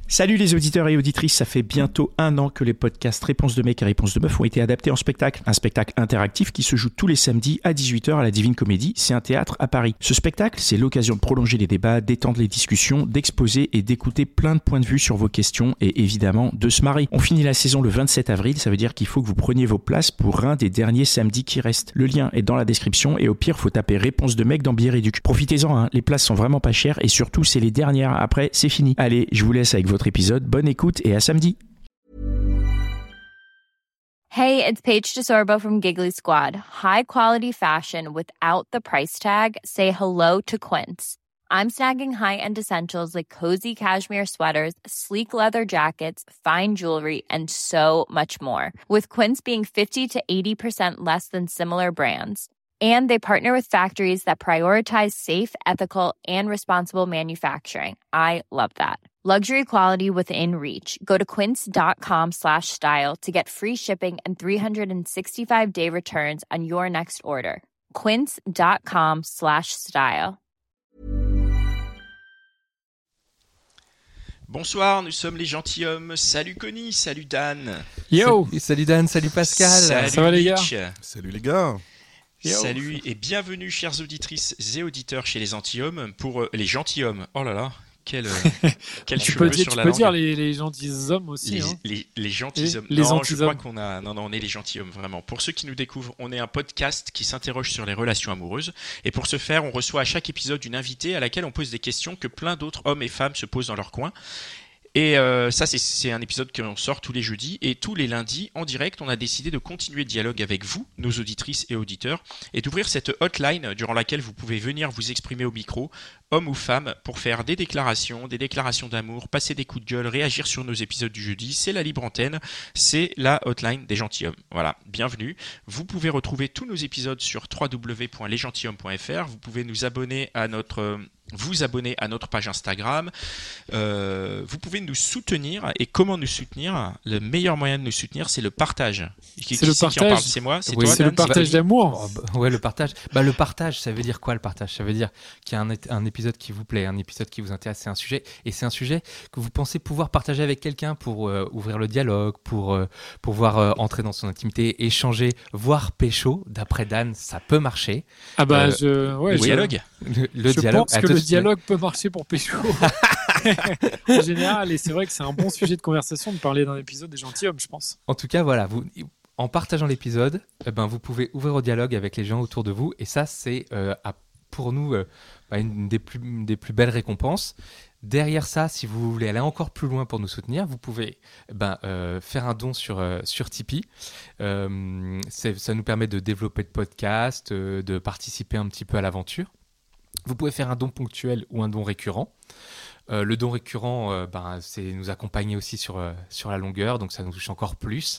Salut les auditeurs et auditrices, ça fait bientôt 1 an que les podcasts Réponse de mec et Réponse de meuf ont été adaptés en spectacle. Un spectacle interactif qui se joue tous les samedis à 18h à la Divine Comédie, c'est un théâtre à Paris. Ce spectacle, c'est l'occasion de prolonger les débats, d'étendre les discussions, d'exposer et d'écouter plein de points de vue sur vos questions et évidemment de se marrer. On finit la saison le 27 avril, ça veut dire qu'il faut que vous preniez vos places pour un des derniers samedis qui restent. Le lien est dans la description et au pire, faut taper Réponse de mec dans Bière et Duc. Profitez-en, hein, les places sont vraiment pas chères et surtout c'est les dernières, après c'est fini. Allez, je vous laisse avec votre épisode, bonne écoute et à samedi. Hey, it's Paige DeSorbo from Giggly Squad. High quality fashion without the price tag. Say hello to Quince. I'm snagging high-end essentials like cozy cashmere sweaters, sleek leather jackets, fine jewelry, and so much more. With Quince being 50 to 80% less than similar brands. And they partner with factories that prioritize safe, ethical, and responsible manufacturing. I love that. Luxury quality within reach. Go to quince.com/style to get free shipping and 365-day returns on your next order. Quince.com/style. Bonsoir, nous sommes les gentilshommes. Salut Connie, salut Dan. Yo. Salut Dan, salut Pascal. Salut Ça va les gars? Salut les gars. Yo. Salut et bienvenue chères auditrices et auditeurs chez les gentilshommes pour les gentilshommes. Oh là là, quel cheveu sur la langue. Tu peux dire les gentilshommes aussi. Les gentilshommes. Les non, gentilshommes. je crois qu'on a. Non, on est les gentilshommes vraiment. Pour ceux qui nous découvrent, on est un podcast qui s'interroge sur les relations amoureuses. Et pour ce faire, on reçoit à chaque épisode une invitée à laquelle on pose des questions que plein d'autres hommes et femmes se posent dans leur coin. Et ça, c'est un épisode que l'on sort tous les jeudis. Et tous les lundis, en direct, on a décidé de continuer le dialogue avec vous, nos auditrices et auditeurs, et d'ouvrir cette hotline durant laquelle vous pouvez venir vous exprimer au micro, homme ou femme, pour faire des déclarations d'amour, passer des coups de gueule, réagir sur nos épisodes du jeudi. C'est la libre antenne, c'est la hotline des gentilshommes. Voilà, bienvenue. Vous pouvez retrouver tous nos épisodes sur www.lesgentilhommes.fr. Vous pouvez vous abonner à notre page Instagram. Vous pouvez nous soutenir. Et comment nous soutenir? Le meilleur moyen de nous soutenir, c'est le partage. C'est le partage. Qui en parle? C'est moi? C'est Oui, toi? C'est le partage d'amour. Ouais, le partage. Le partage, ça veut dire quoi le partage? Ça veut dire qu'il y a un épisode qui vous plaît, un épisode qui vous intéresse, c'est un sujet. Et c'est un sujet que vous pensez pouvoir partager avec quelqu'un pour ouvrir le dialogue, pour pouvoir entrer dans son intimité, échanger, voire pécho. D'après Dan, ça peut marcher. Le dialogue. Le je dialogue. pense que le dialogue peut marcher pour pécho. En général, et c'est vrai que c'est un bon sujet de conversation de parler d'un épisode des gentilshommes, je pense. En tout cas, voilà, en partageant l'épisode, vous pouvez ouvrir au dialogue avec les gens autour de vous. Et ça, c'est pour nous une des plus belles récompenses. Derrière ça, si vous voulez aller encore plus loin pour nous soutenir, vous pouvez faire un don sur Tipeee. Ça nous permet de développer le podcast, de participer un petit peu à l'aventure. Vous pouvez faire un don ponctuel ou un don récurrent. Le don récurrent, c'est nous accompagner aussi sur la longueur, donc ça nous touche encore plus.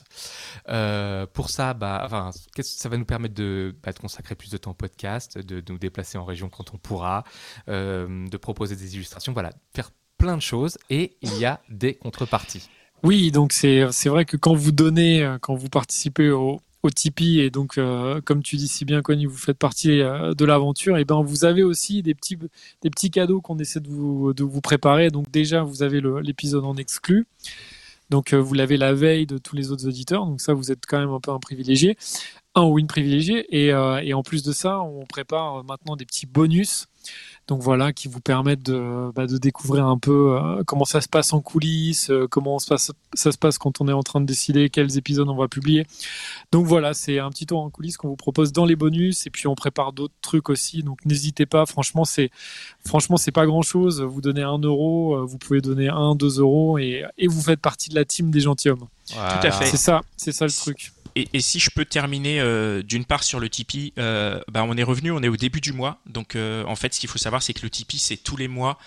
Pour ça, ça va nous permettre de consacrer plus de temps au podcast, de nous déplacer en région quand on pourra, de proposer des illustrations, voilà, faire plein de choses, et il y a des contreparties. Oui, donc c'est vrai que quand vous donnez, quand vous participez au Tipeee, et donc comme tu dis si bien Connie, vous faites partie de l'aventure, et vous avez aussi des petits cadeaux qu'on essaie de vous préparer. Donc déjà vous avez l'épisode en exclu, donc vous l'avez la veille de tous les autres auditeurs, donc ça vous êtes quand même un peu un privilégié, ou une privilégiée, et en plus de ça on prépare maintenant des petits bonus. Donc voilà, qui vous permettent de découvrir un peu comment ça se passe en coulisses, comment ça se passe quand on est en train de décider quels épisodes on va publier. Donc voilà, c'est un petit tour en coulisses qu'on vous propose dans les bonus, et puis on prépare d'autres trucs aussi. Donc n'hésitez pas, franchement c'est pas grand chose. Vous donnez 1 euro, vous pouvez donner 2 euros, et vous faites partie de la team des gentilshommes. Voilà. Tout à fait. C'est ça le truc. Et si je peux terminer d'une part sur le Tipeee, on est au début du mois, donc en fait ce qu'il faut savoir c'est que le Tipeee c'est tous les mois,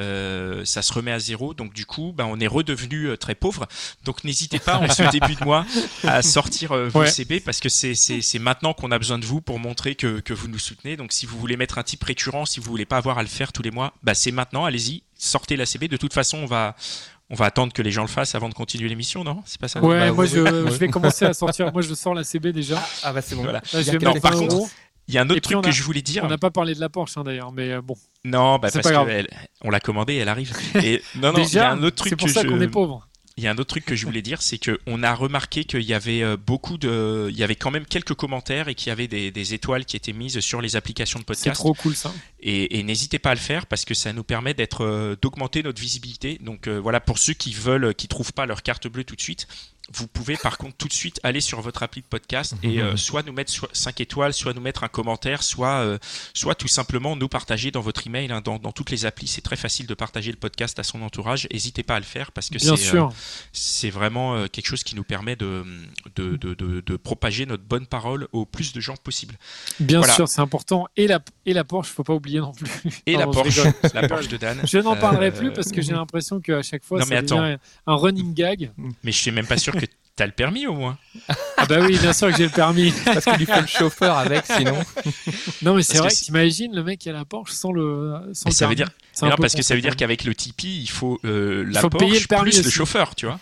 ça se remet à zéro, donc du coup on est redevenu très pauvre, donc n'hésitez pas en ce début de mois à sortir vos CB, parce que c'est maintenant qu'on a besoin de vous pour montrer que vous nous soutenez. Donc si vous voulez mettre un type récurrent, si vous voulez pas avoir à le faire tous les mois, c'est maintenant, allez-y, sortez la CB. De toute façon on va attendre que les gens le fassent avant de continuer l'émission, non? C'est pas ça? Ouais, moi je vais commencer à sortir. Moi je sors la CB déjà. C'est bon. Là, je vais mettre 20 euros. Il y a un autre Et puis, truc que je voulais dire. On n'a pas parlé de la Porsche d'ailleurs, mais bon. Non, C'est parce pas grave. on l'a commandée, elle arrive. Et non, il y a Déjà, un autre truc c'est pour que ça qu'on est pauvre. Il y a un autre truc que je voulais dire, c'est que on a remarqué qu'il y avait il y avait quand même quelques commentaires et qu'il y avait des étoiles qui étaient mises sur les applications de C'est podcast. trop cool ça. Et n'hésitez pas à le faire parce que ça nous permet d'augmenter notre visibilité. Donc voilà, pour ceux qui trouvent pas leur carte bleue tout de suite, vous pouvez par contre tout de suite aller sur votre appli de podcast et soit nous mettre 5 étoiles, soit nous mettre un commentaire, soit tout simplement nous partager dans votre email, hein, dans toutes les applis. C'est très facile de partager le podcast à son entourage. N'hésitez pas à le faire parce que Bien sûr. c'est vraiment quelque chose qui nous permet de propager notre bonne parole au plus de gens possible. Bien Voilà. sûr, c'est important. Et la Porsche, faut pas oublier non plus. Et la Pardon, je Porsche, rigole. la Porsche de Dan. Je n'en parlerai plus parce que j'ai l'impression qu'à chaque fois, Non, mais ça devient un running gag. Mais je suis même pas sûr que t'as le permis au moins. Ah bah oui, bien sûr que j'ai le permis. Parce qu'il lui faut le chauffeur avec, sinon. Non, mais c'est Parce vrai que que t'imagines le mec qui a la Porsche sans le Mais ça veut permis. dire, C'est mais un non, peu parce que con, ça veut dire quand même. qu'avec le Tipeee, il faut la faut payer Porsche le permis plus le aussi. chauffeur, tu vois.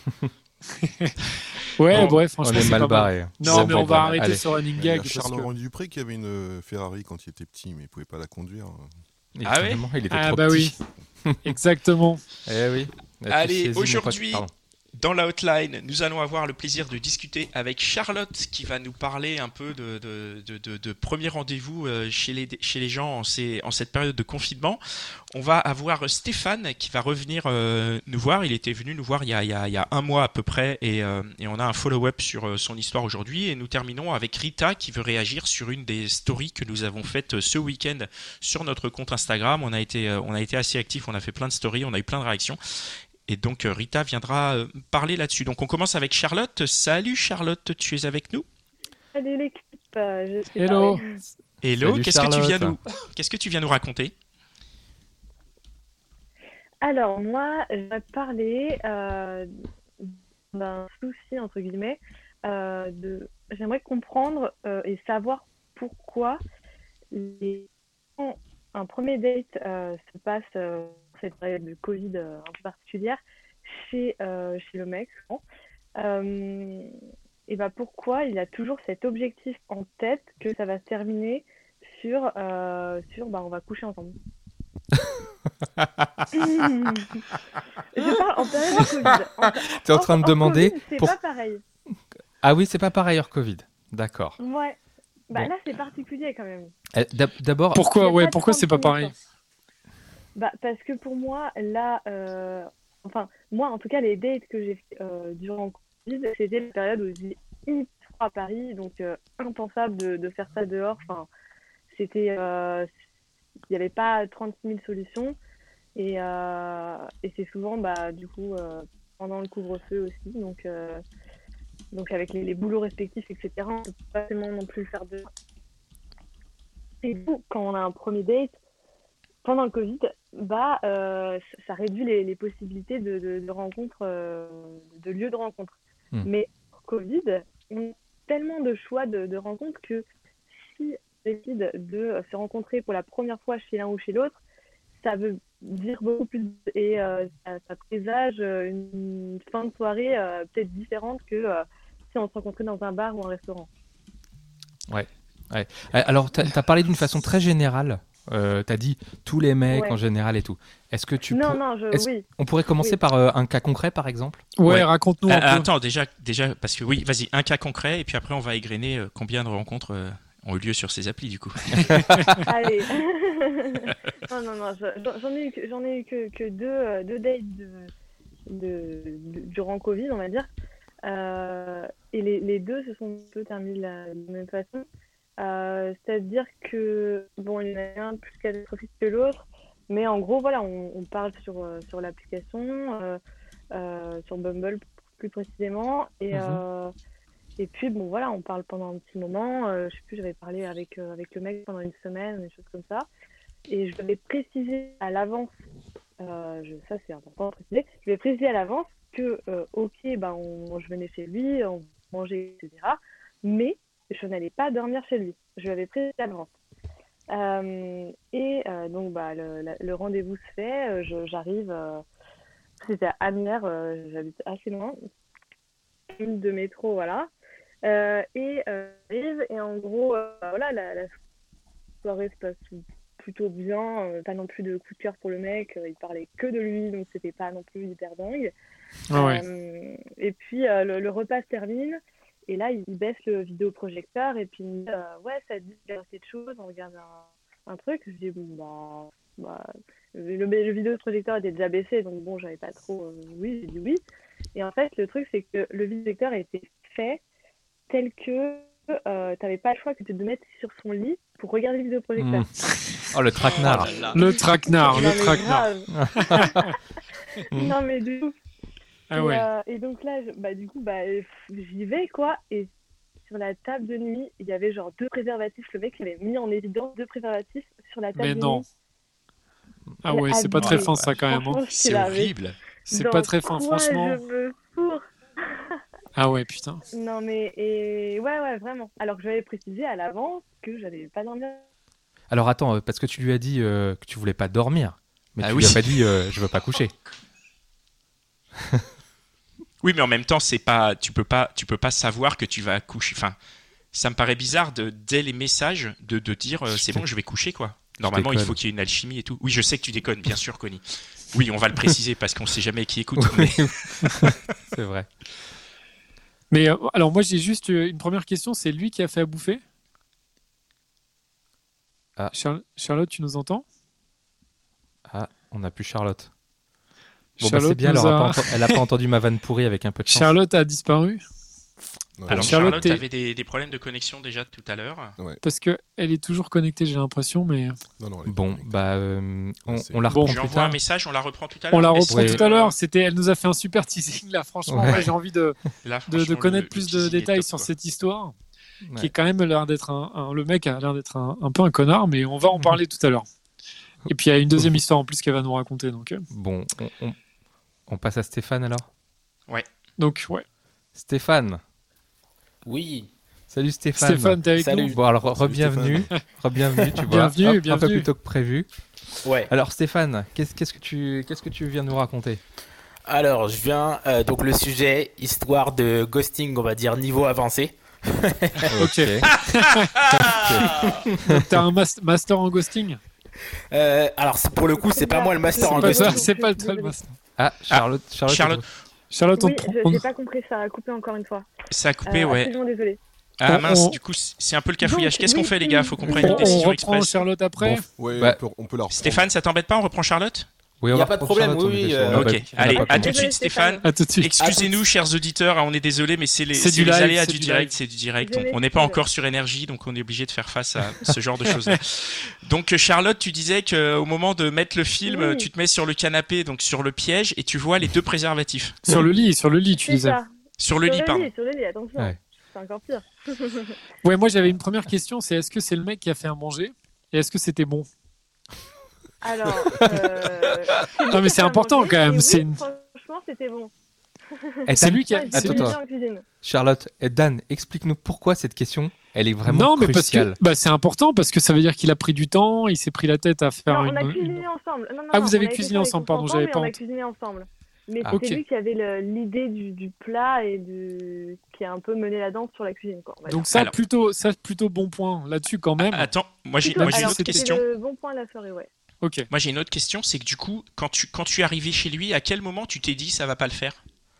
Ouais, Bon, bref, On franchement, est c'est mal pas mal. barré. Non, Bon, mais bon, on va bon, arrêter allez. ce running Il y a gag. parce Charles-Laurent que... Dupré qui avait une Ferrari quand il était petit, mais il pouvait pas la conduire. Ah ouais Exactement, il était Ah trop bah petit. oui, exactement. Eh oui. Allez, Saisi, mon pote. aujourd'hui, Pardon. dans la hotline, nous allons avoir le plaisir de discuter avec Charlotte qui va nous parler un peu de premiers rendez-vous chez les gens en cette période de confinement. On va avoir Stéphane qui va revenir nous voir. Il était venu nous voir il y a un mois à peu près et on a un follow-up sur son histoire aujourd'hui. Et nous terminons avec Rita qui veut réagir sur une des stories que nous avons faites ce week-end sur notre compte Instagram. On a été assez actifs, on a fait plein de stories, on a eu plein de réactions. Et donc Rita viendra parler là-dessus. Donc on commence avec Charlotte. Salut Charlotte, tu es avec nous? Salut l'équipe, je suis Hello. Paris. Hello, Salut, qu'est-ce que tu viens nous raconter? Alors moi, je vais parler d'un souci entre guillemets. J'aimerais comprendre et savoir pourquoi quand un premier date se passe cette période de Covid un peu particulière chez le mec souvent. Et bah pourquoi il a toujours cet objectif en tête que ça va se terminer sur on va coucher ensemble. Je parle en période de Covid. T'es en train de hors demander Covid, c'est pour- pas pareil. Ah oui, c'est pas pareil hors Covid. D'accord. Ouais. Bah Bon. là c'est particulier quand même. D'abord, Pourquoi, Il y a ouais, pas de pourquoi c'est pas compromis, pareil? Bah parce que pour moi là, moi en tout cas les dates que j'ai fait durant le Covid, c'était la période où il faisait hyper froid à Paris, donc impensable de faire ça dehors. Enfin, c'était, il n'y avait pas 36 000 solutions et c'est souvent du coup pendant le couvre-feu aussi, donc avec les boulots respectifs etc. On peut pas tellement non plus le faire dehors. Et du coup, quand on a un premier date pendant le Covid, ça réduit les possibilités de rencontres, de lieux de rencontre. Mais pour Covid, on a tellement de choix de rencontres que si on décide de se rencontrer pour la première fois chez l'un ou chez l'autre, ça veut dire beaucoup plus et ça présage une fin de soirée peut-être différente que si on se rencontrait dans un bar ou un restaurant. Ouais. Alors, t'as parlé d'une façon très générale. T'as dit tous les mecs Ouais. en général et tout. Est-ce que tu Non, peux- non, est-ce- oui. On pourrait commencer Oui. par un cas concret, par exemple? Ouais, Ouais. raconte-nous un peu. Attends, déjà, parce que oui, vas-y, un cas concret, et puis après on va égrener combien de rencontres ont eu lieu sur ces applis, du coup. Allez. non, j'en ai eu que deux dates durant Covid, on va dire. Et les deux se sont un peu terminés de la même façon. C'est-à-dire que, bon, il y en a un plus catastrophique que l'autre, mais en gros, voilà, on parle sur l'application, sur Bumble plus précisément, et puis, bon, voilà, on parle pendant un petit moment. Je sais plus, j'avais parlé avec le mec pendant une semaine, des choses comme ça. Et je l'avais précisé à l'avance, ça c'est important de préciser, je lui ai précisé à l'avance que, ok, je venais chez lui, on mangeait, etc. Mais je n'allais pas dormir chez lui. Je lui avais précisé à l'avance. Donc, le rendez-vous se fait, j'arrive, c'était à Amiens, j'habite assez loin, de métro, voilà. J'arrive et en gros, voilà, soirée se passe plutôt bien, pas non plus de coup de cœur pour le mec, il parlait que de lui, donc c'était pas non plus hyper dingue. Ah ouais. Et puis le repas se termine, et là il baisse le vidéoprojecteur, et puis il me dit ouais, ça te dit de regarder quelque chose, on regarde un truc. Je dis bon, bah le vidéoprojecteur était déjà baissé, donc bon, j'avais pas trop. Oui, j'ai dit oui. Et en fait, le truc, c'est que le vidéoprojecteur a été fait tel que t'avais pas le choix que de mettre sur son lit pour regarder le vidéoprojecteur. Oh, le traquenard. Oh là là. Le traquenard, Non, le mais traquenard. grave. Non, mais du coup. Ah ouais. Et donc là, j'y vais, quoi. Et sur la table de nuit, il y avait genre 2 préservatifs. Le mec, il avait mis en évidence 2 préservatifs sur la table Mais de non. nuit. Ah ouais, c'est pas très Abusé. fin ça quand même. Hein. Franchement, C'est j'étais là, mais horrible. C'est dans pas très fin, quoi franchement. je me fourre. Ah ouais, putain. Non, mais ouais, vraiment. Alors que j'avais précisé à l'avance que j'allais pas dormir. Alors attends, parce que tu lui as dit que tu voulais pas dormir, mais Ah tu oui. lui as pas dit je veux pas coucher. Oui, mais en même temps, c'est pas, tu peux pas savoir que tu vas coucher. Enfin, ça me paraît bizarre dès les messages de dire c'est bon, je vais coucher, quoi. Normalement, il déconne. faut qu'il y ait une alchimie et tout. Oui, je sais que tu déconnes, bien sûr, Connie. Oui, on va le préciser parce qu'on sait jamais qui écoute. Mais... C'est vrai. Mais alors moi j'ai juste une première question, c'est lui qui a fait à bouffer. Ah. Charlotte, tu nous entends? Ah, on n'a plus Charlotte. Bon, bah, Charlotte c'est bien, nous elle a pas entendu ma vanne pourrie avec un peu de chance. Charlotte a disparu Ouais. Alors, Charlotte, Charlotte t'es- avait des problèmes de connexion déjà tout à l'heure. parce que elle est toujours connectée, j'ai l'impression, mais Non, elle est Bon, pas bah, on la Bon. reprend Je lui plus envoie un tard. message, on la reprend tout à l'heure. on la Mais reprend c'est- tout à l'heure. Elle nous a fait un super teasing là, franchement. Ouais. Ouais, j'ai envie de Là, franchement, connaître le plus de teasing est détails top, sur quoi. cette histoire, qui Ouais. est quand même l'air d'être le mec a l'air d'être un peu un connard, mais on va en parler tout à l'heure. Et puis il y a une deuxième histoire en plus qu'elle va nous raconter, donc Bon, on passe à Stéphane alors. ouais. Stéphane. Oui, Salut Stéphane. Stéphane, t'es avec Salut. nous? Bon alors Salut, re-bienvenue, re-bienvenue, tu vois. Bienvenue, Un peu bienvenue. plus tôt que prévu. ouais. Alors Stéphane, qu'est-ce que tu viens nous raconter? Alors, je viens, donc le sujet, histoire de ghosting, on va dire niveau avancé. Ok. Donc, t'as un master en ghosting? Alors, pour le coup, c'est pas moi le master en C'est pas ghosting. ça, c'est pas toi le master. Ah, Charlotte. Charlotte, Oui, on te j'ai pas compris, ça a coupé encore une fois. Ça a coupé, ouais. Absolument désolée. Ah On- mince, on- du coup, c'est un peu le cafouillage. Donc, Qu'est-ce qu'on oui, fait, les gars? Faut qu'on oui, prenne une on décision reprend express. Charlotte après. Ouais, Bah, on peut la reprendre. Stéphane, ça t'embête pas? On reprend Charlotte? Oui, on Y a va pas de reprendre problème, Charlotte, oui, on est oui, désolé. On a Ok, pas- on a allez, pas à compris. tout de Désolé, suite, Stéphane. À tout de suite. Excusez-nous, chers auditeurs, hein, on est désolé, mais c'est C'est du les live, aléas c'est du du direct, live. c'est du direct. Je On n'est pas m'excuse. encore sur énergie, donc on est obligé de faire face à ce genre de choses. Donc Charlotte, tu disais qu'au moment de mettre le film, Oui. tu te mets sur le canapé, donc sur le piège, et tu vois les 2 préservatifs. Sur le lit, tu C'est disais. ça. Sur le lit, pardon. Sur le lit, attention. Ouais. C'est encore pire. Ouais, moi j'avais une première question, c'est est-ce que c'est le mec qui a fait à manger et est-ce que c'était bon? Alors, Non, mais c'est important, quand même, c'est une- Franchement, c'était bon. Eh, C'est Dan- lui qui a. Ouais, c'est j'ai Attends, lui- bien en cuisine. Charlotte, Dan, explique-nous pourquoi cette question, elle est vraiment Non, mais parce cruciale. que c'est important parce que ça veut dire qu'il a pris du temps, il s'est pris la tête à faire Non, on a une. cuisiné ensemble. Non, Ah, vous on avez a été cuisiné faire les ensemble, courses pardon, j'avais mais pas on a honte. cuisiné ensemble. Mais Ah, c'était ok. lui qui avait l'idée du plat et qui a un peu mené la danse sur la cuisine, quoi. on va Donc dire. ça plutôt bon point là-dessus quand même. Attends, moi j'ai Plutôt- une alors, autre c'était question. le bon point de la soirée, ouais. Ok. Moi j'ai une autre question, c'est que du coup, quand tu es arrivé chez lui, à quel moment tu t'es dit ça va pas le faire?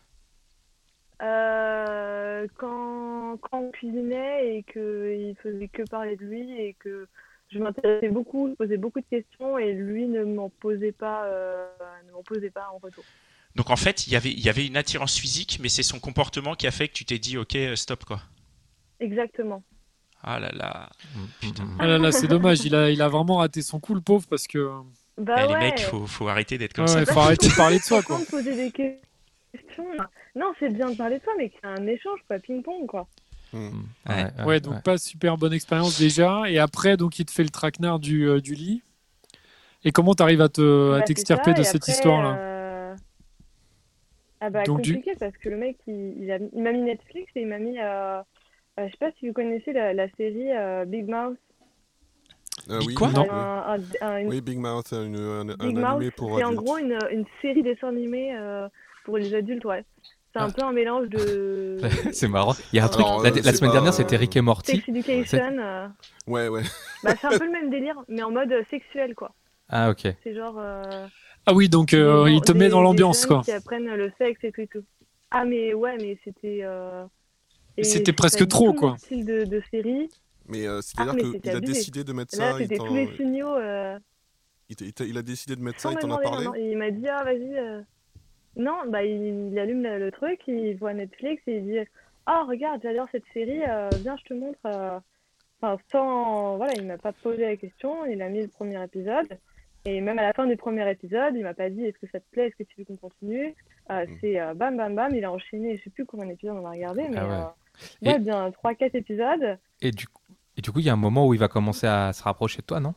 Quand on cuisinait et qu'il faisait que parler de lui et que je m'intéressais beaucoup, je posais beaucoup de questions et lui ne m'en posait pas en retour. Donc en fait, il y avait une attirance physique, mais c'est son comportement qui a fait que tu t'es dit ok, stop quoi. Exactement. Ah là là. Putain. Ah là là, c'est dommage, il a vraiment raté son coup le pauvre parce que Bah Eh, ouais. les mecs, faut arrêter d'être comme ouais, ça. ouais, faut arrêter de parler de soi quoi. Faut poser des questions. Non, c'est bien de parler de toi, mais qu'il y a un échange, quoi, ping-pong, quoi. Ouais, donc pas super bonne expérience déjà. Et après, donc il te fait le traquenard du lit. Et comment t'arrives à Bah, t'extirper c'est ça, de et cette après, histoire-là? Ah bah Donc, compliqué parce que le mec il m'a mis Netflix et il m'a mis je sais pas si vous connaissez la série Big Mouth. Big quoi? Non. Oui, Big Mouth, un Big animé Mouth, pour c'est en adultes. gros une série dessin animé pour les adultes, ouais. C'est un peu un mélange de C'est marrant. Il y a un truc. Alors, La c'est semaine pas- dernière, c'était Rick et Morty. Sex Education. Ouais. Bah, c'est un peu le même délire, mais en mode sexuel, quoi. Ah, ok. C'est genre. Ah oui, donc il te met dans l'ambiance, des quoi. jeunes qui apprennent le sexe et tout et tout. Ah, mais ouais, mais c'était. Et C'était c'est presque pas du trop, tout quoi. mon style de série. Mais c'est-à-dire mais qu'il c'était a abusé. décidé de mettre Là, ça. c'était tous les signaux. Il a décidé de mettre Sans ça, il me t'en a demander, parlé. non, il m'a dit, ah, vas-y. Non, bah, il allume le truc, il voit Netflix et il dit, ah, regarde, j'adore cette série, viens, je te montre. Enfin, voilà, il m'a pas posé la question, il a mis le premier épisode. Et même à la fin du premier épisode, il m'a pas dit, est-ce que ça te plaît, est-ce que tu veux qu'on continue. C'est bam, bam, bam, il a enchaîné, je sais plus combien d'épisodes on a regardé, mais Et- bien 3-4 épisodes. Et du coup, il y a un moment où il va commencer à se rapprocher de toi, non?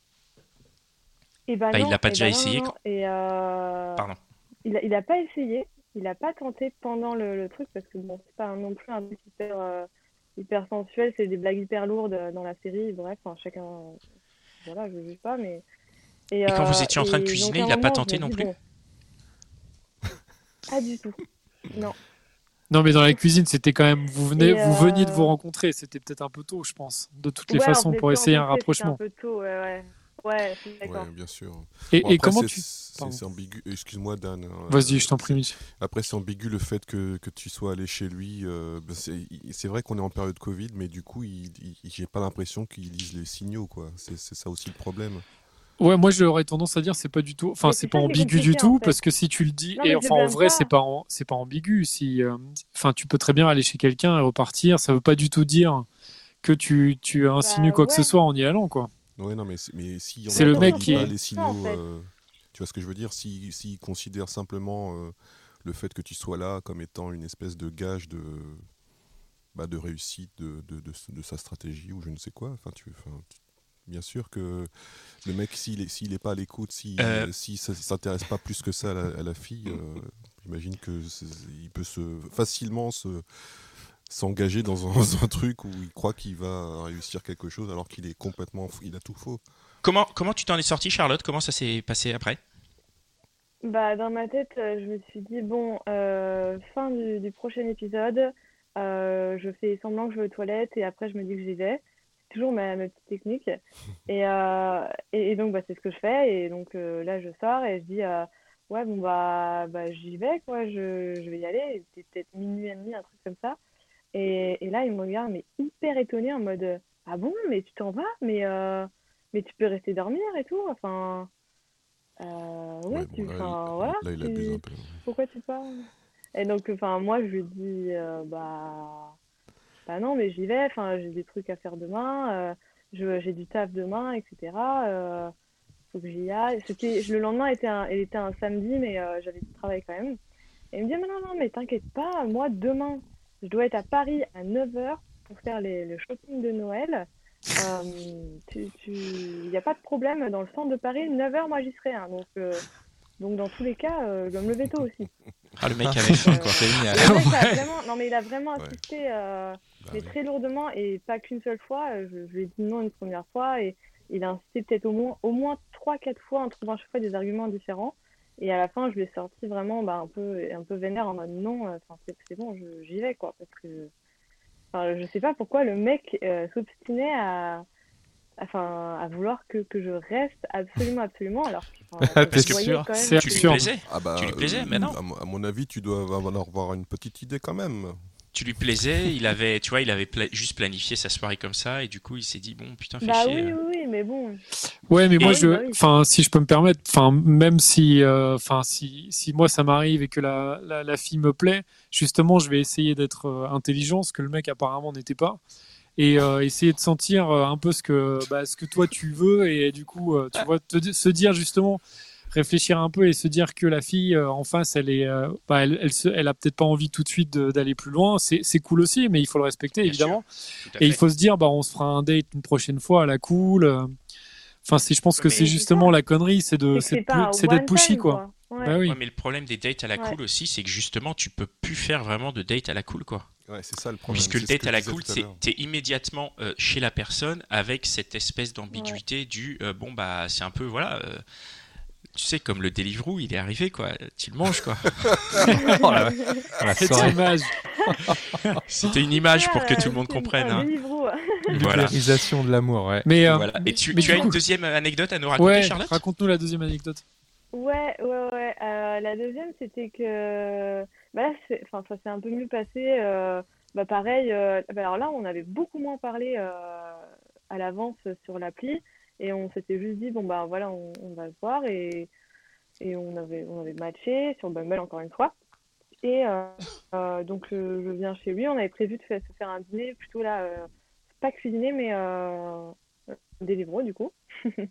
Et bah, Bah, il non, l'a pas et déjà bah non, essayé, non, quoi. Et Pardon. il a pas essayé, il a pas tenté pendant le truc parce que bon, c'est pas non plus un truc hyper sensuel, c'est des blagues hyper lourdes dans la série. Bref, enfin, chacun, voilà, je juge pas, mais. Et quand vous étiez en train de donc, cuisiner, à un il a pas moment, tenté je me non dis, plus? bon, pas du tout. Non. Non, mais dans la cuisine, c'était quand même. Vous veniez de vous Et rencontrer. C'était peut-être un peu tôt, je pense, de toutes les ouais, façons, on pour s'est essayer un rencontrés, c'était un rapprochement. peu tôt, ouais. Ouais, je suis d'accord. Ouais, bien sûr. Et, Bon, et après, comment c'est Pardon. ambigu. Excuse-moi, Dan. Vas-y, je t'en prie, Mitch. Après, c'est ambigu le fait que tu sois allé chez lui. C'est vrai qu'on est en période Covid, mais du coup, j'ai pas l'impression qu'il lise les signaux, quoi. C'est ça aussi le problème. Ouais, moi j'aurais tendance à dire c'est pas du tout, enfin Mais c'est c'est pas ça qui est ambigu du compliqué, tout en fait. parce que si tu le dis Non, et mais je enfin en blâme vrai pas. c'est pas ambigu si enfin tu peux très bien aller chez quelqu'un et repartir, ça veut pas du tout dire que tu insinues Bah quoi que ce ouais. soit en y allant quoi. Ouais, non, mais si C'est en le même temps, mec il qui lit pas est- les Ça, en signaux, fait. tu vois ce que je veux dire? S'il considère simplement le fait que tu sois là comme étant une espèce de gage de réussite de sa stratégie ou je ne sais quoi, bien sûr que le mec, s'il est pas à l'écoute, s'il s'intéresse pas plus que ça à la fille, j'imagine il peut facilement s'engager dans un truc où il croit qu'il va réussir quelque chose alors qu'il est complètement il a tout faux. Comment tu t'en es sortie, Charlotte? Comment ça s'est passé après? Bah, dans ma tête, je me suis dit, bon, fin du prochain épisode, je fais semblant que je vais aux toilettes et après je me dis que j'y vais. C'est toujours ma petite technique. Et donc, bah, c'est ce que je fais. Et donc, là, je sors et je dis, ouais, bon, bah j'y vais, quoi, je vais y aller. C'était peut-être minuit et demi, un truc comme ça. Et là, il me regarde, mais hyper étonné, en mode, ah bon, mais tu t'en vas? Mais tu peux rester dormir et tout. Enfin. Ouais, Ouais, bon, voilà, là, il abuse un peu. pourquoi tu pars? Et donc, enfin, moi, je lui dis, bah non, mais j'y vais, enfin, j'ai des trucs à faire demain, j'ai du taf demain, etc. Faut que j'y aille. Le lendemain était un samedi, mais j'avais du travail quand même. Et il me dit, mais non, mais t'inquiète pas, moi, demain, je dois être à Paris à 9h pour faire le shopping de Noël. Il n'y a pas de problème dans le centre de Paris, 9h, moi j'y serai. Hein, donc dans tous les cas, je dois me lever tôt aussi. Ah, le mec avait faim, quoi. Génial. Le mec a vraiment, non mais il a vraiment Ouais. insisté, Bah mais oui. très lourdement et pas qu'une seule fois. Je lui ai dit non une première fois et il a insisté peut-être au moins 3-4 fois en trouvant à chaque fois des arguments différents. Et à la fin, je lui ai sorti vraiment un peu vénère en mode non, c'est bon, j'y vais quoi. Parce que je sais pas pourquoi le mec s'obstinait à vouloir que je reste absolument alors que T'es je voyais sûr? quand même C'est Tu lui absurde. plaisais? Ah bah, Tu lui plaisais, mais non. à mon avis, tu dois en avoir une petite idée quand même. Tu lui plaisais, il avait juste planifié sa soirée comme ça, et du coup, il s'est dit, bon, putain, fais bah chier. oui, mais bon. Ouais, mais moi Oui, bah oui. enfin si je peux me permettre, enfin même si si moi ça m'arrive et que la fille me plaît, justement, je vais essayer d'être intelligent, ce que le mec apparemment n'était pas. Et essayer de sentir un peu ce que toi tu veux et du coup tu vois se dire justement réfléchir un peu et se dire que la fille en face elle est elle a peut-être pas envie tout de suite d'aller plus loin, c'est cool aussi mais il faut le respecter Bien évidemment Tout à et il fait. faut se dire on se fera un date une prochaine fois à la cool enfin je pense que Mais- c'est justement la connerie c'est C'est pas un d'être one pushy time, quoi. Ouais. Bah oui. Ouais, mais le problème des dates à la Ouais. cool aussi, c'est que justement, tu peux plus faire vraiment de date à la cool, quoi. Ouais, c'est ça le problème. Puisque le c'est ce date que à la je disais cool, tout à c'est l'heure. t'es immédiatement chez la personne avec cette espèce d'ambiguïté du bon bah c'est un peu voilà tu sais, comme le Deliveroo, il est arrivé, quoi. Tu le manges, quoi. Oh, la Cette soirée. image. C'était une image pour que tout le monde comprenne. Un hein. Deliveroo. Voilà. L'ubérisation de l'amour, ouais. Mais, Voilà. Et tu mais as du une coup- deuxième anecdote à nous raconter, ouais, Charlotte? raconte-nous la deuxième anecdote. Ouais. La deuxième, c'était que bah là, ça s'est un peu mieux passé. Pareil. Alors là, on avait beaucoup moins parlé à l'avance sur l'appli et on s'était juste dit bon bah voilà, on va se voir et on avait matché sur Bumble encore une fois. Et donc je viens chez lui. On avait prévu de se faire un dîner plutôt là, pas cuisiner mais Deliveroo du coup.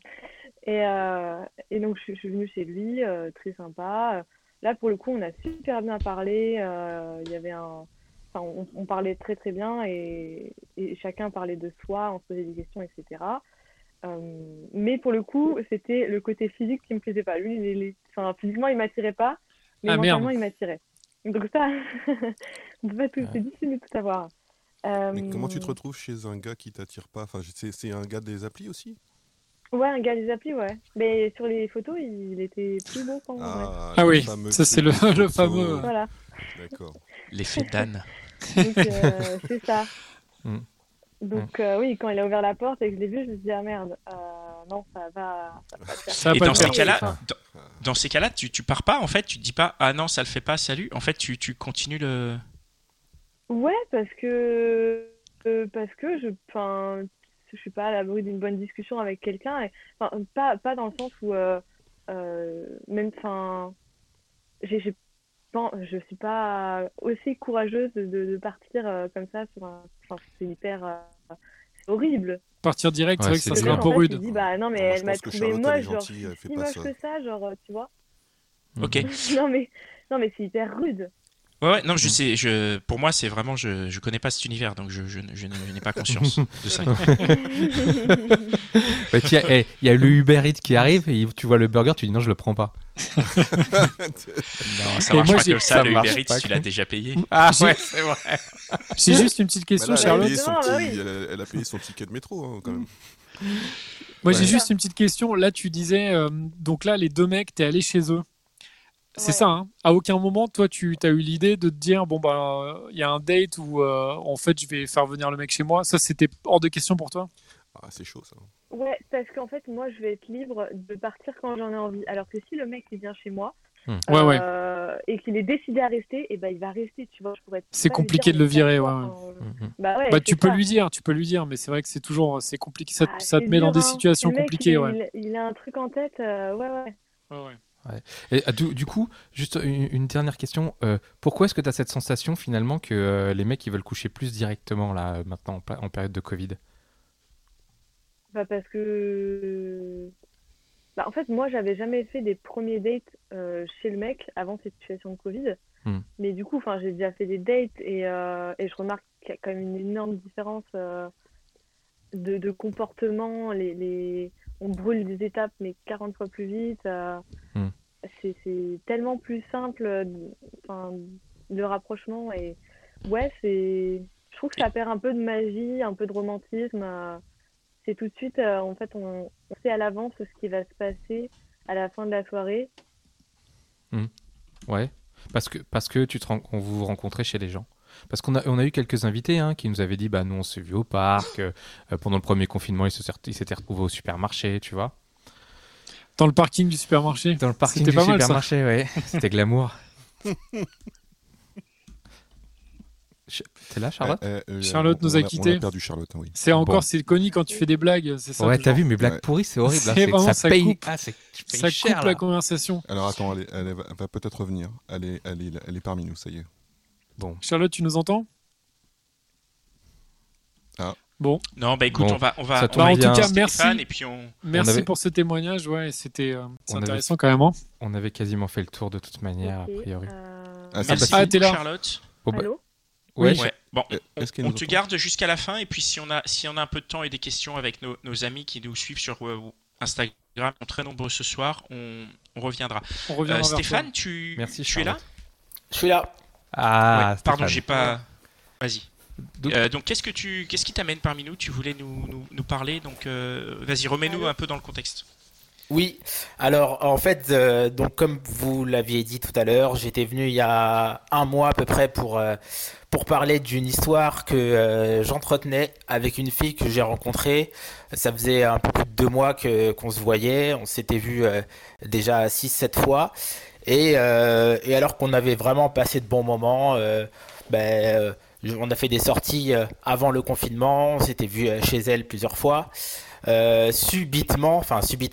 Et donc, je suis venue chez lui, très sympa. Là, pour le coup, on a super bien parlé. Il y avait on parlait très, très bien et chacun parlait de soi, on se posait des questions, etc. Mais pour le coup, c'était le côté physique qui me plaisait pas. Lui, physiquement, il m'attirait pas, mais Ah, merde. mentalement, il m'attirait. Donc ça, on peut pas tout, c'est difficile de tout savoir. Mais comment tu te retrouves chez un gars qui t'attire pas? Enfin, c'est un gars des applis aussi? Ouais, un gars des applis, ouais. Mais sur les photos, il était plus beau qu'en vrai. Ah le oui, fameux ça, c'est truc le photo. fameux. Voilà. D'accord. L'effet d'âne. Donc, c'est ça. Mm. Donc, oui, quand il a ouvert la porte et que je l'ai vu, je me suis dit, ah merde, non, ça va pas le faire. Ça va Et pas dans le ces faire. cas-là, Ah. dans ces cas-là, tu pars pas, en fait, tu te dis pas, ah non, ça le fait pas, salut. En fait, tu continues le. Ouais, parce que je suis pas à l'abri d'une bonne discussion avec quelqu'un. Pas dans le sens où, même, je suis pas aussi courageuse de partir comme ça sur un. C'est hyper. C'est horrible. Partir direct, c'est Ouais, vrai que ça c'est serait un dur. peu En fait, rude. tu te dis, bah non, mais Moi, je elle m'a pense que trouvé Charlotte, elle est moche, genre, gentille, elle fait si pas moche ça. que ça, genre, tu vois. Ok. Non, mais c'est hyper rude. Ouais, non, je sais, pour moi, c'est vraiment, je connais pas cet univers, donc je n'ai pas conscience de ça. Bah, tiens, il y a le Uber Eats qui arrive et tu vois le burger, tu dis non, je le prends pas. Non, ça Et marche moi, pas j'ai- comme ça ça, le marche Uber Eats, pas tu l'as déjà payé. Ah J'ai- c'est vrai. J'ai juste une petite question, Bah là, Charlotte. elle, a payé son Bah petit- oui. elle a payé son ticket de métro, hein, quand même. Moi, Ouais. j'ai juste une petite question. Là, tu disais, donc là, les deux mecs, t'es allé chez eux. C'est Ouais. ça, hein. À aucun moment, toi, tu as eu l'idée de te dire, bon, bah, il y a un date où, en fait, je vais faire venir le mec chez moi. Ça, c'était hors de question pour toi? Ah, c'est chaud, ça. Ouais, parce qu'en fait, moi, je vais être libre de partir quand j'en ai envie. Alors que si le mec, il vient chez moi Ouais. et qu'il est décidé à rester, et ben, il va rester, tu vois. Je pourrais C'est pas lui compliqué dire, de le mais virer, casse-toi, ouais. enfin, Bah ouais, Bah, tu c'est peux ça. lui dire, mais c'est vrai que c'est toujours, c'est compliqué. Ça te C'est met dans dur, des hein. situations Si le mec, compliquées, ouais. il a un truc en tête, ouais. Et, du coup, juste une dernière question. Pourquoi est-ce que tu as cette sensation finalement que les mecs ils veulent coucher plus directement là maintenant en période de Covid? Bah parce que en fait moi j'avais jamais fait des premiers dates chez le mec avant cette situation de Covid. Mais du coup j'ai déjà fait des dates et je remarque qu'il y a quand même une énorme différence de comportement. On brûle des étapes mais 40 fois plus vite. C'est tellement plus simple le rapprochement et ouais je trouve que ça perd un peu de magie, un peu de romantisme. C'est tout de suite, en fait, on sait à l'avance ce qui va se passer à la fin de la soirée. Ouais, parce que on vous rencontrez chez les gens. Parce qu'on a eu quelques invités qui nous avaient dit, bah nous on s'est vu au parc, pendant le premier confinement ils s'étaient retrouvés au supermarché, tu vois. Dans le parking du supermarché. Dans le parking C'était du pas mal, ça. supermarché, ouais. C'était glamour. T'es là, Charlotte? Charlotte nous a quittés. On a perdu Charlotte, oui. C'est encore, c'est connu quand tu fais des blagues, c'est ça. Ouais, le t'as genre. vu, mes blagues Ouais. pourries, c'est horrible. C'est vraiment, ça paye. coupe. Ah, je paye Ça cher, coupe là. la conversation. Alors attends, elle va peut-être revenir. Elle est parmi nous, ça y est. Bon. Charlotte, tu nous entends? Ah. Bon, Non, bah écoute, Bon, on va ça on tombe va en bien. tout cas, écouter Stéphane, merci. et puis on. Merci avait- pour ce témoignage, ouais, c'était c'est on avait- intéressant quand même. Hein. On avait quasiment fait le tour de toute manière, Ok, a priori. Ah, Merci Ah, beaucoup, t'es là. Charlotte. Bon, bah, Allô? ouais, Oui. Ouais. Bon, Est-ce qu'elle on nous te entend? garde jusqu'à la fin, et puis si on a un peu de temps et des questions avec nos amis qui nous suivent sur Instagram, ils sont très nombreux ce soir, on reviendra. On reviendra vers Stéphane, toi. tu Merci, es là? Charlotte. Je suis là. Ah, Ouais, pardon, Stéphane. j'ai pas. Vas-y. Donc- Donc, qu'est-ce qui t'amène parmi nous? Tu voulais nous parler, donc vas-y, remets-nous Allô un peu dans le contexte. Oui, alors en fait, donc comme vous l'aviez dit tout à l'heure, j'étais venu il y a un mois à peu près pour parler d'une histoire que j'entretenais avec une fille que j'ai rencontrée. Ça faisait un peu plus de 2 mois qu'on se voyait, on s'était vu déjà 6-7 fois. Et alors qu'on avait vraiment passé de bons moments, on a fait des sorties avant le confinement, on s'était vu chez elle plusieurs fois. Subitement,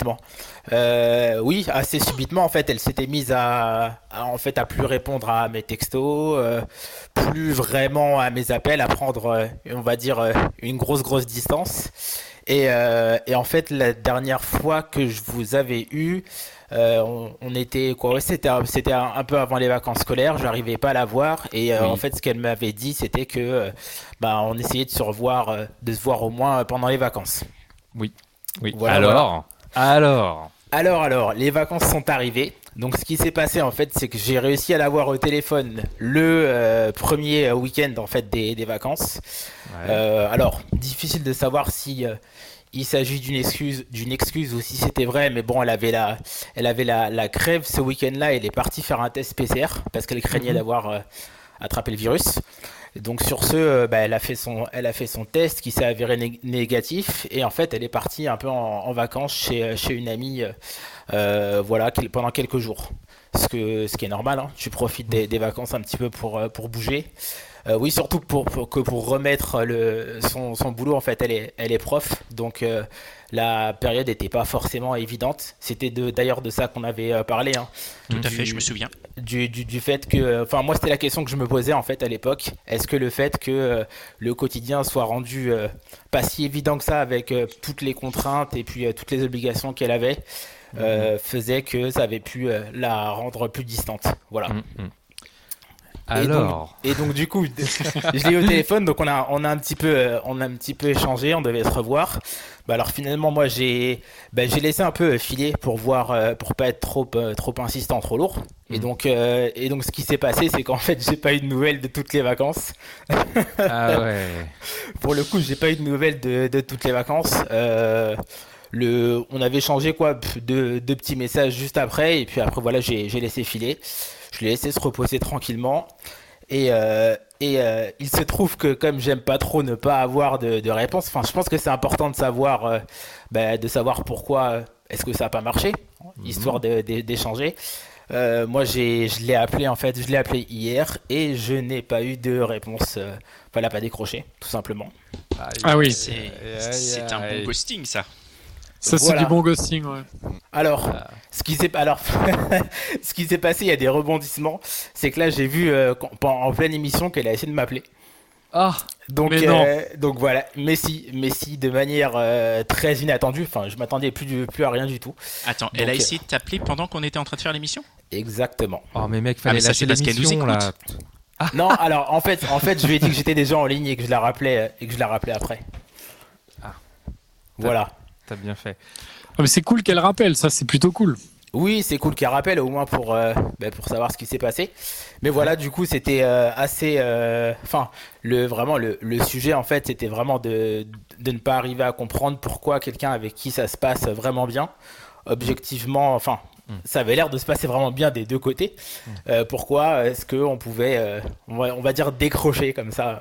oui, assez subitement, en fait, elle s'était mise à plus répondre à mes textos, plus vraiment à mes appels, à prendre, on va dire, une grosse distance. Et en fait, la dernière fois que je vous avais eu, on était quoi? Ouais, c'était un peu avant les vacances scolaires. J'arrivais pas à la voir et Oui. en fait, ce qu'elle m'avait dit, c'était que on essayait de se revoir, de se voir au moins pendant les vacances. Oui. Oui. Voilà. Alors. Les vacances sont arrivées. Donc, ce qui s'est passé, en fait, c'est que j'ai réussi à l'avoir au téléphone le premier week-end, en fait, des vacances. Ouais. Alors, difficile de savoir si il s'agit d'une excuse ou si c'était vrai, mais bon, elle avait la crève ce week-end-là. Elle est partie faire un test PCR parce qu'elle craignait d'avoir attrapé le virus. Donc sur ce, elle a fait son test qui s'est avéré négatif et en fait elle est partie un peu en vacances chez une amie pendant quelques jours. Ce qui est normal, hein. Tu profites des vacances un petit peu pour bouger. Oui, surtout pour remettre son boulot. En fait, elle est prof, donc la période n'était pas forcément évidente. C'était d'ailleurs de ça qu'on avait parlé, hein. Tout à fait, je me souviens. Du fait que, enfin, moi, c'était la question que je me posais en fait à l'époque. Est-ce que le fait que le quotidien soit rendu pas si évident que ça avec toutes les contraintes et puis toutes les obligations qu'elle avait faisait que ça avait pu la rendre plus distante. Voilà. Alors. Et donc du coup, je l'ai eu au téléphone, donc on a un petit peu échangé, on devait se revoir. Alors finalement, moi j'ai laissé un peu filer pour voir, pour pas être trop insistant, trop lourd. Et donc ce qui s'est passé, c'est qu'en fait, j'ai pas eu de nouvelles de toutes les vacances. Ah ouais. Pour le coup, j'ai pas eu de nouvelles de toutes les vacances. On avait échangé deux petits messages juste après, et puis après voilà, j'ai laissé filer. Je l'ai laissé se reposer tranquillement. Et il se trouve que comme j'aime pas trop ne pas avoir de réponse, enfin je pense que c'est important de savoir pourquoi est-ce que ça a pas marché, histoire d'échanger. Moi je l'ai appelé hier et je n'ai pas eu de réponse. Elle n'a pas décroché, tout simplement. Ah oui, C'est un bon ghosting, ça. ça Voilà. c'est du bon ghosting, ouais. Alors, ce qui s'est passé, il y a des rebondissements. C'est que là, j'ai vu en pleine émission qu'elle a essayé de m'appeler. Ah. Donc, Mais non. donc voilà, Messi, de manière très inattendue. Enfin, je m'attendais plus à rien du tout. Attends, Donc, elle a essayé de t'appeler pendant qu'on était en train de faire l'émission? Exactement. Oh mais mec, Ah, fallait mais ça, lâcher c'est parce qu'elle nous l'émission là. écoute. Non, alors en fait, je lui ai dit que j'étais déjà en ligne et que je la rappelais après. Ah. Voilà. T'as bien fait. Ah, mais c'est cool qu'elle rappelle, ça c'est plutôt cool. Oui, c'est cool qu'elle rappelle au moins pour savoir ce qui s'est passé. Mais voilà, du coup, c'était assez. Enfin, le sujet en fait, c'était vraiment de ne pas arriver à comprendre pourquoi quelqu'un avec qui ça se passe vraiment bien, objectivement, enfin, ça avait l'air de se passer vraiment bien des deux côtés. Pourquoi est-ce qu'on pouvait, on va dire, décrocher comme ça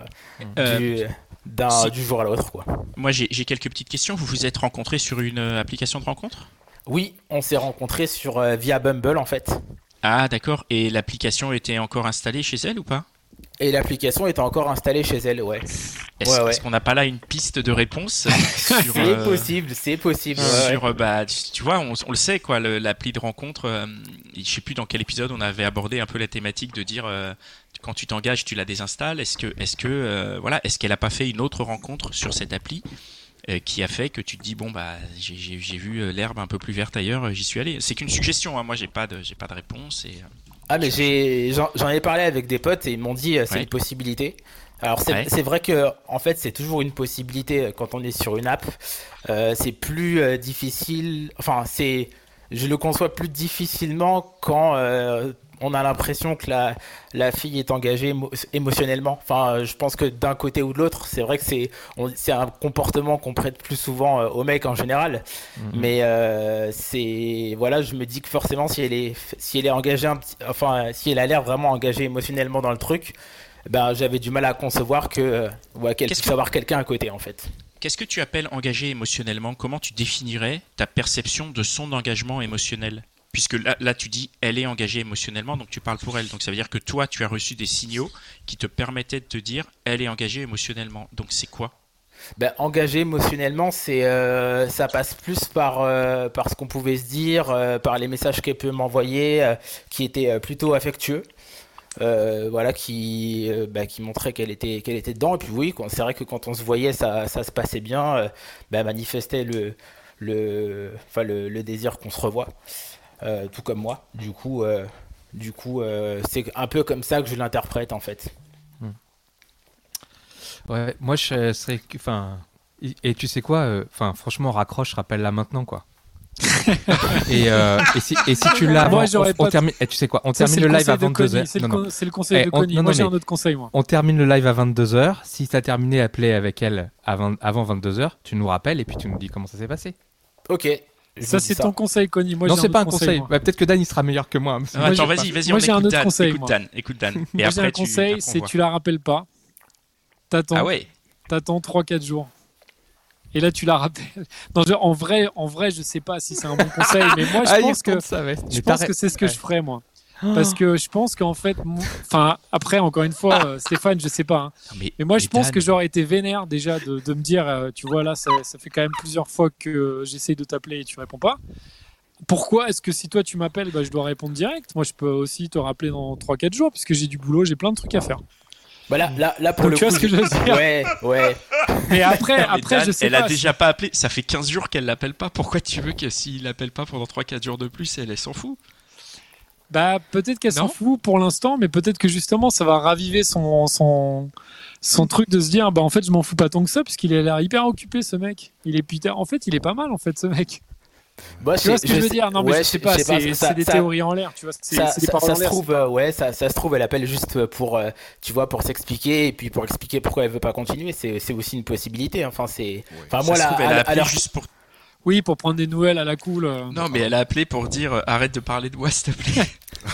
du jour à l'autre, quoi. Moi, j'ai quelques petites questions. Vous vous êtes rencontrés sur une application de rencontre? Oui, on s'est rencontrés via Bumble en fait. Ah, d'accord. Et l'application était encore installée chez elle ou pas? Et l'application était encore installée chez elle, ouais. Est-ce qu'on n'a pas là une piste de réponse sur, C'est possible. sur tu vois, on le sait quoi, l'appli de rencontre. Je sais plus dans quel épisode on avait abordé un peu la thématique de dire quand tu t'engages, tu la désinstalles. Est-ce qu'elle a pas fait une autre rencontre sur cette appli qui a fait que tu te dis bon bah j'ai vu l'herbe un peu plus verte ailleurs, j'y suis allé. C'est qu'une suggestion, hein. Moi j'ai pas de réponse et Ah mais j'en ai parlé avec des potes et ils m'ont dit c'est une possibilité. Alors c'est vrai que en fait c'est toujours une possibilité quand on est sur une app. C'est plus difficile. Enfin je le conçois plus difficilement quand on a l'impression que la fille est engagée émotionnellement. Enfin, je pense que d'un côté ou de l'autre, c'est vrai que c'est un comportement qu'on prête plus souvent aux mecs en général. Mais voilà, je me dis que forcément, si elle est engagée, si elle a l'air vraiment engagée émotionnellement dans le truc, ben j'avais du mal à concevoir qu'elle puisse avoir quelqu'un à côté en fait. Qu'est-ce que tu appelles engagé émotionnellement? Comment tu définirais ta perception de son engagement émotionnel? Puisque là, tu dis elle est engagée émotionnellement, donc tu parles pour elle. Donc ça veut dire que toi, tu as reçu des signaux qui te permettaient de te dire elle est engagée émotionnellement. Donc c'est quoi? Ben, engagé émotionnellement, ça passe plus par ce qu'on pouvait se dire, par les messages qu'elle peut m'envoyer, qui étaient plutôt affectueux. Voilà, qui montrait qu'elle était dedans. Et puis oui, c'est vrai que quand on se voyait, ça se passait bien. Manifestait le désir qu'on se revoie, tout comme moi. Du coup, c'est un peu comme ça que je l'interprète en fait. Ouais, moi je serais, enfin, et tu sais quoi, franchement, raccroche, rappelle-la maintenant, quoi. et si tu l'as avant, on termine. Et tu sais quoi, on termine le live à 22h. C'est le conseil de Connie. Moi j'ai un autre conseil, moi. On termine le live à 22h. Si tu as terminé à play avec elle avant 22h, tu nous rappelles et puis tu nous dis comment ça s'est passé. Ok. Ça c'est ton conseil, Connie. Moi, non, c'est pas un conseil. Peut-être que Dan il sera meilleur que moi. Attends, vas-y, moi j'ai un autre conseil. Écoute Dan. Et moi j'ai un conseil, c'est tu la rappelles pas. T'attends. Ah ouais. T'attends 3-4 jours. Et là, tu la rappelles. Non, en vrai, je sais pas si c'est un bon conseil, mais moi, je pense que c'est ce que je ferais, moi. Parce que je pense qu'en fait, après, encore une fois, Stéphane, je sais pas. Hein. Mais moi, je pense que j'aurais été vénère déjà de me dire, tu vois, là, ça fait quand même plusieurs fois que j'essaye de t'appeler et tu réponds pas. Pourquoi est-ce que si toi tu m'appelles, je dois répondre direct? Moi, je peux aussi te rappeler dans 3-4 jours, puisque j'ai du boulot, j'ai plein de trucs à faire. Bah là pour donc, le tu coup, vois ce que je veux dire. Ouais. Mais après, Dan, je sais elle pas. Elle a déjà pas appelé. Ça fait 15 jours qu'elle l'appelle pas. Pourquoi tu veux que s'il l'appelle pas pendant 3-4 jours de plus, elle s'en fout? Bah peut-être qu'elle s'en fout pour l'instant, mais peut-être que justement ça va raviver son truc de se dire en fait je m'en fous pas tant que ça, parce qu'il a l'air hyper occupé ce mec. En fait il est pas mal en fait ce mec. Bah, tu vois ce que je veux dire? Non, mais je sais pas, c'est des théories en l'air, tu vois. Ça se trouve, elle appelle juste pour, tu vois, pour s'expliquer et puis pour expliquer pourquoi elle veut pas continuer. C'est aussi une possibilité. Enfin, moi, elle a appelé juste pour. Oui, pour prendre des nouvelles à la cool. Non, mais elle a appelé pour dire arrête de parler de moi, s'il te plaît.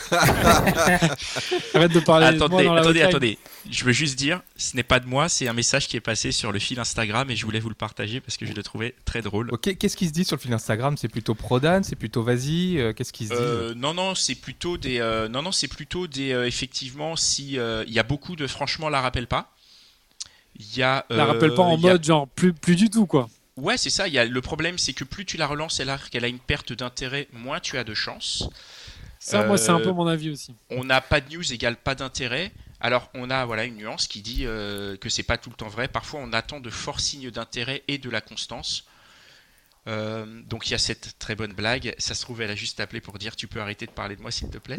Arrête de parler de moi dans la Attendez. Je veux juste dire, ce n'est pas de moi, c'est un message qui est passé sur le fil Instagram et je voulais vous le partager parce que je le trouvais très drôle. Ok, qu'est-ce qui se dit sur le fil Instagram? C'est plutôt Prodan, c'est plutôt vas-y, qu'est-ce qui se dit? Non, c'est plutôt des. Effectivement, si il y a beaucoup de franchement, la rappelle pas. La rappelle pas en mode genre plus du tout quoi. Ouais, c'est ça. Le problème, c'est que plus tu la relances, qu'elle a une perte d'intérêt, moins tu as de chance. Ça, moi, c'est un peu mon avis aussi. On n'a pas de news égale pas d'intérêt. Alors, on a une nuance qui dit que c'est pas tout le temps vrai. Parfois, on attend de forts signes d'intérêt et de la constance. Donc, il y a cette très bonne blague. Ça se trouve, elle a juste appelé pour dire tu peux arrêter de parler de moi, s'il te plaît.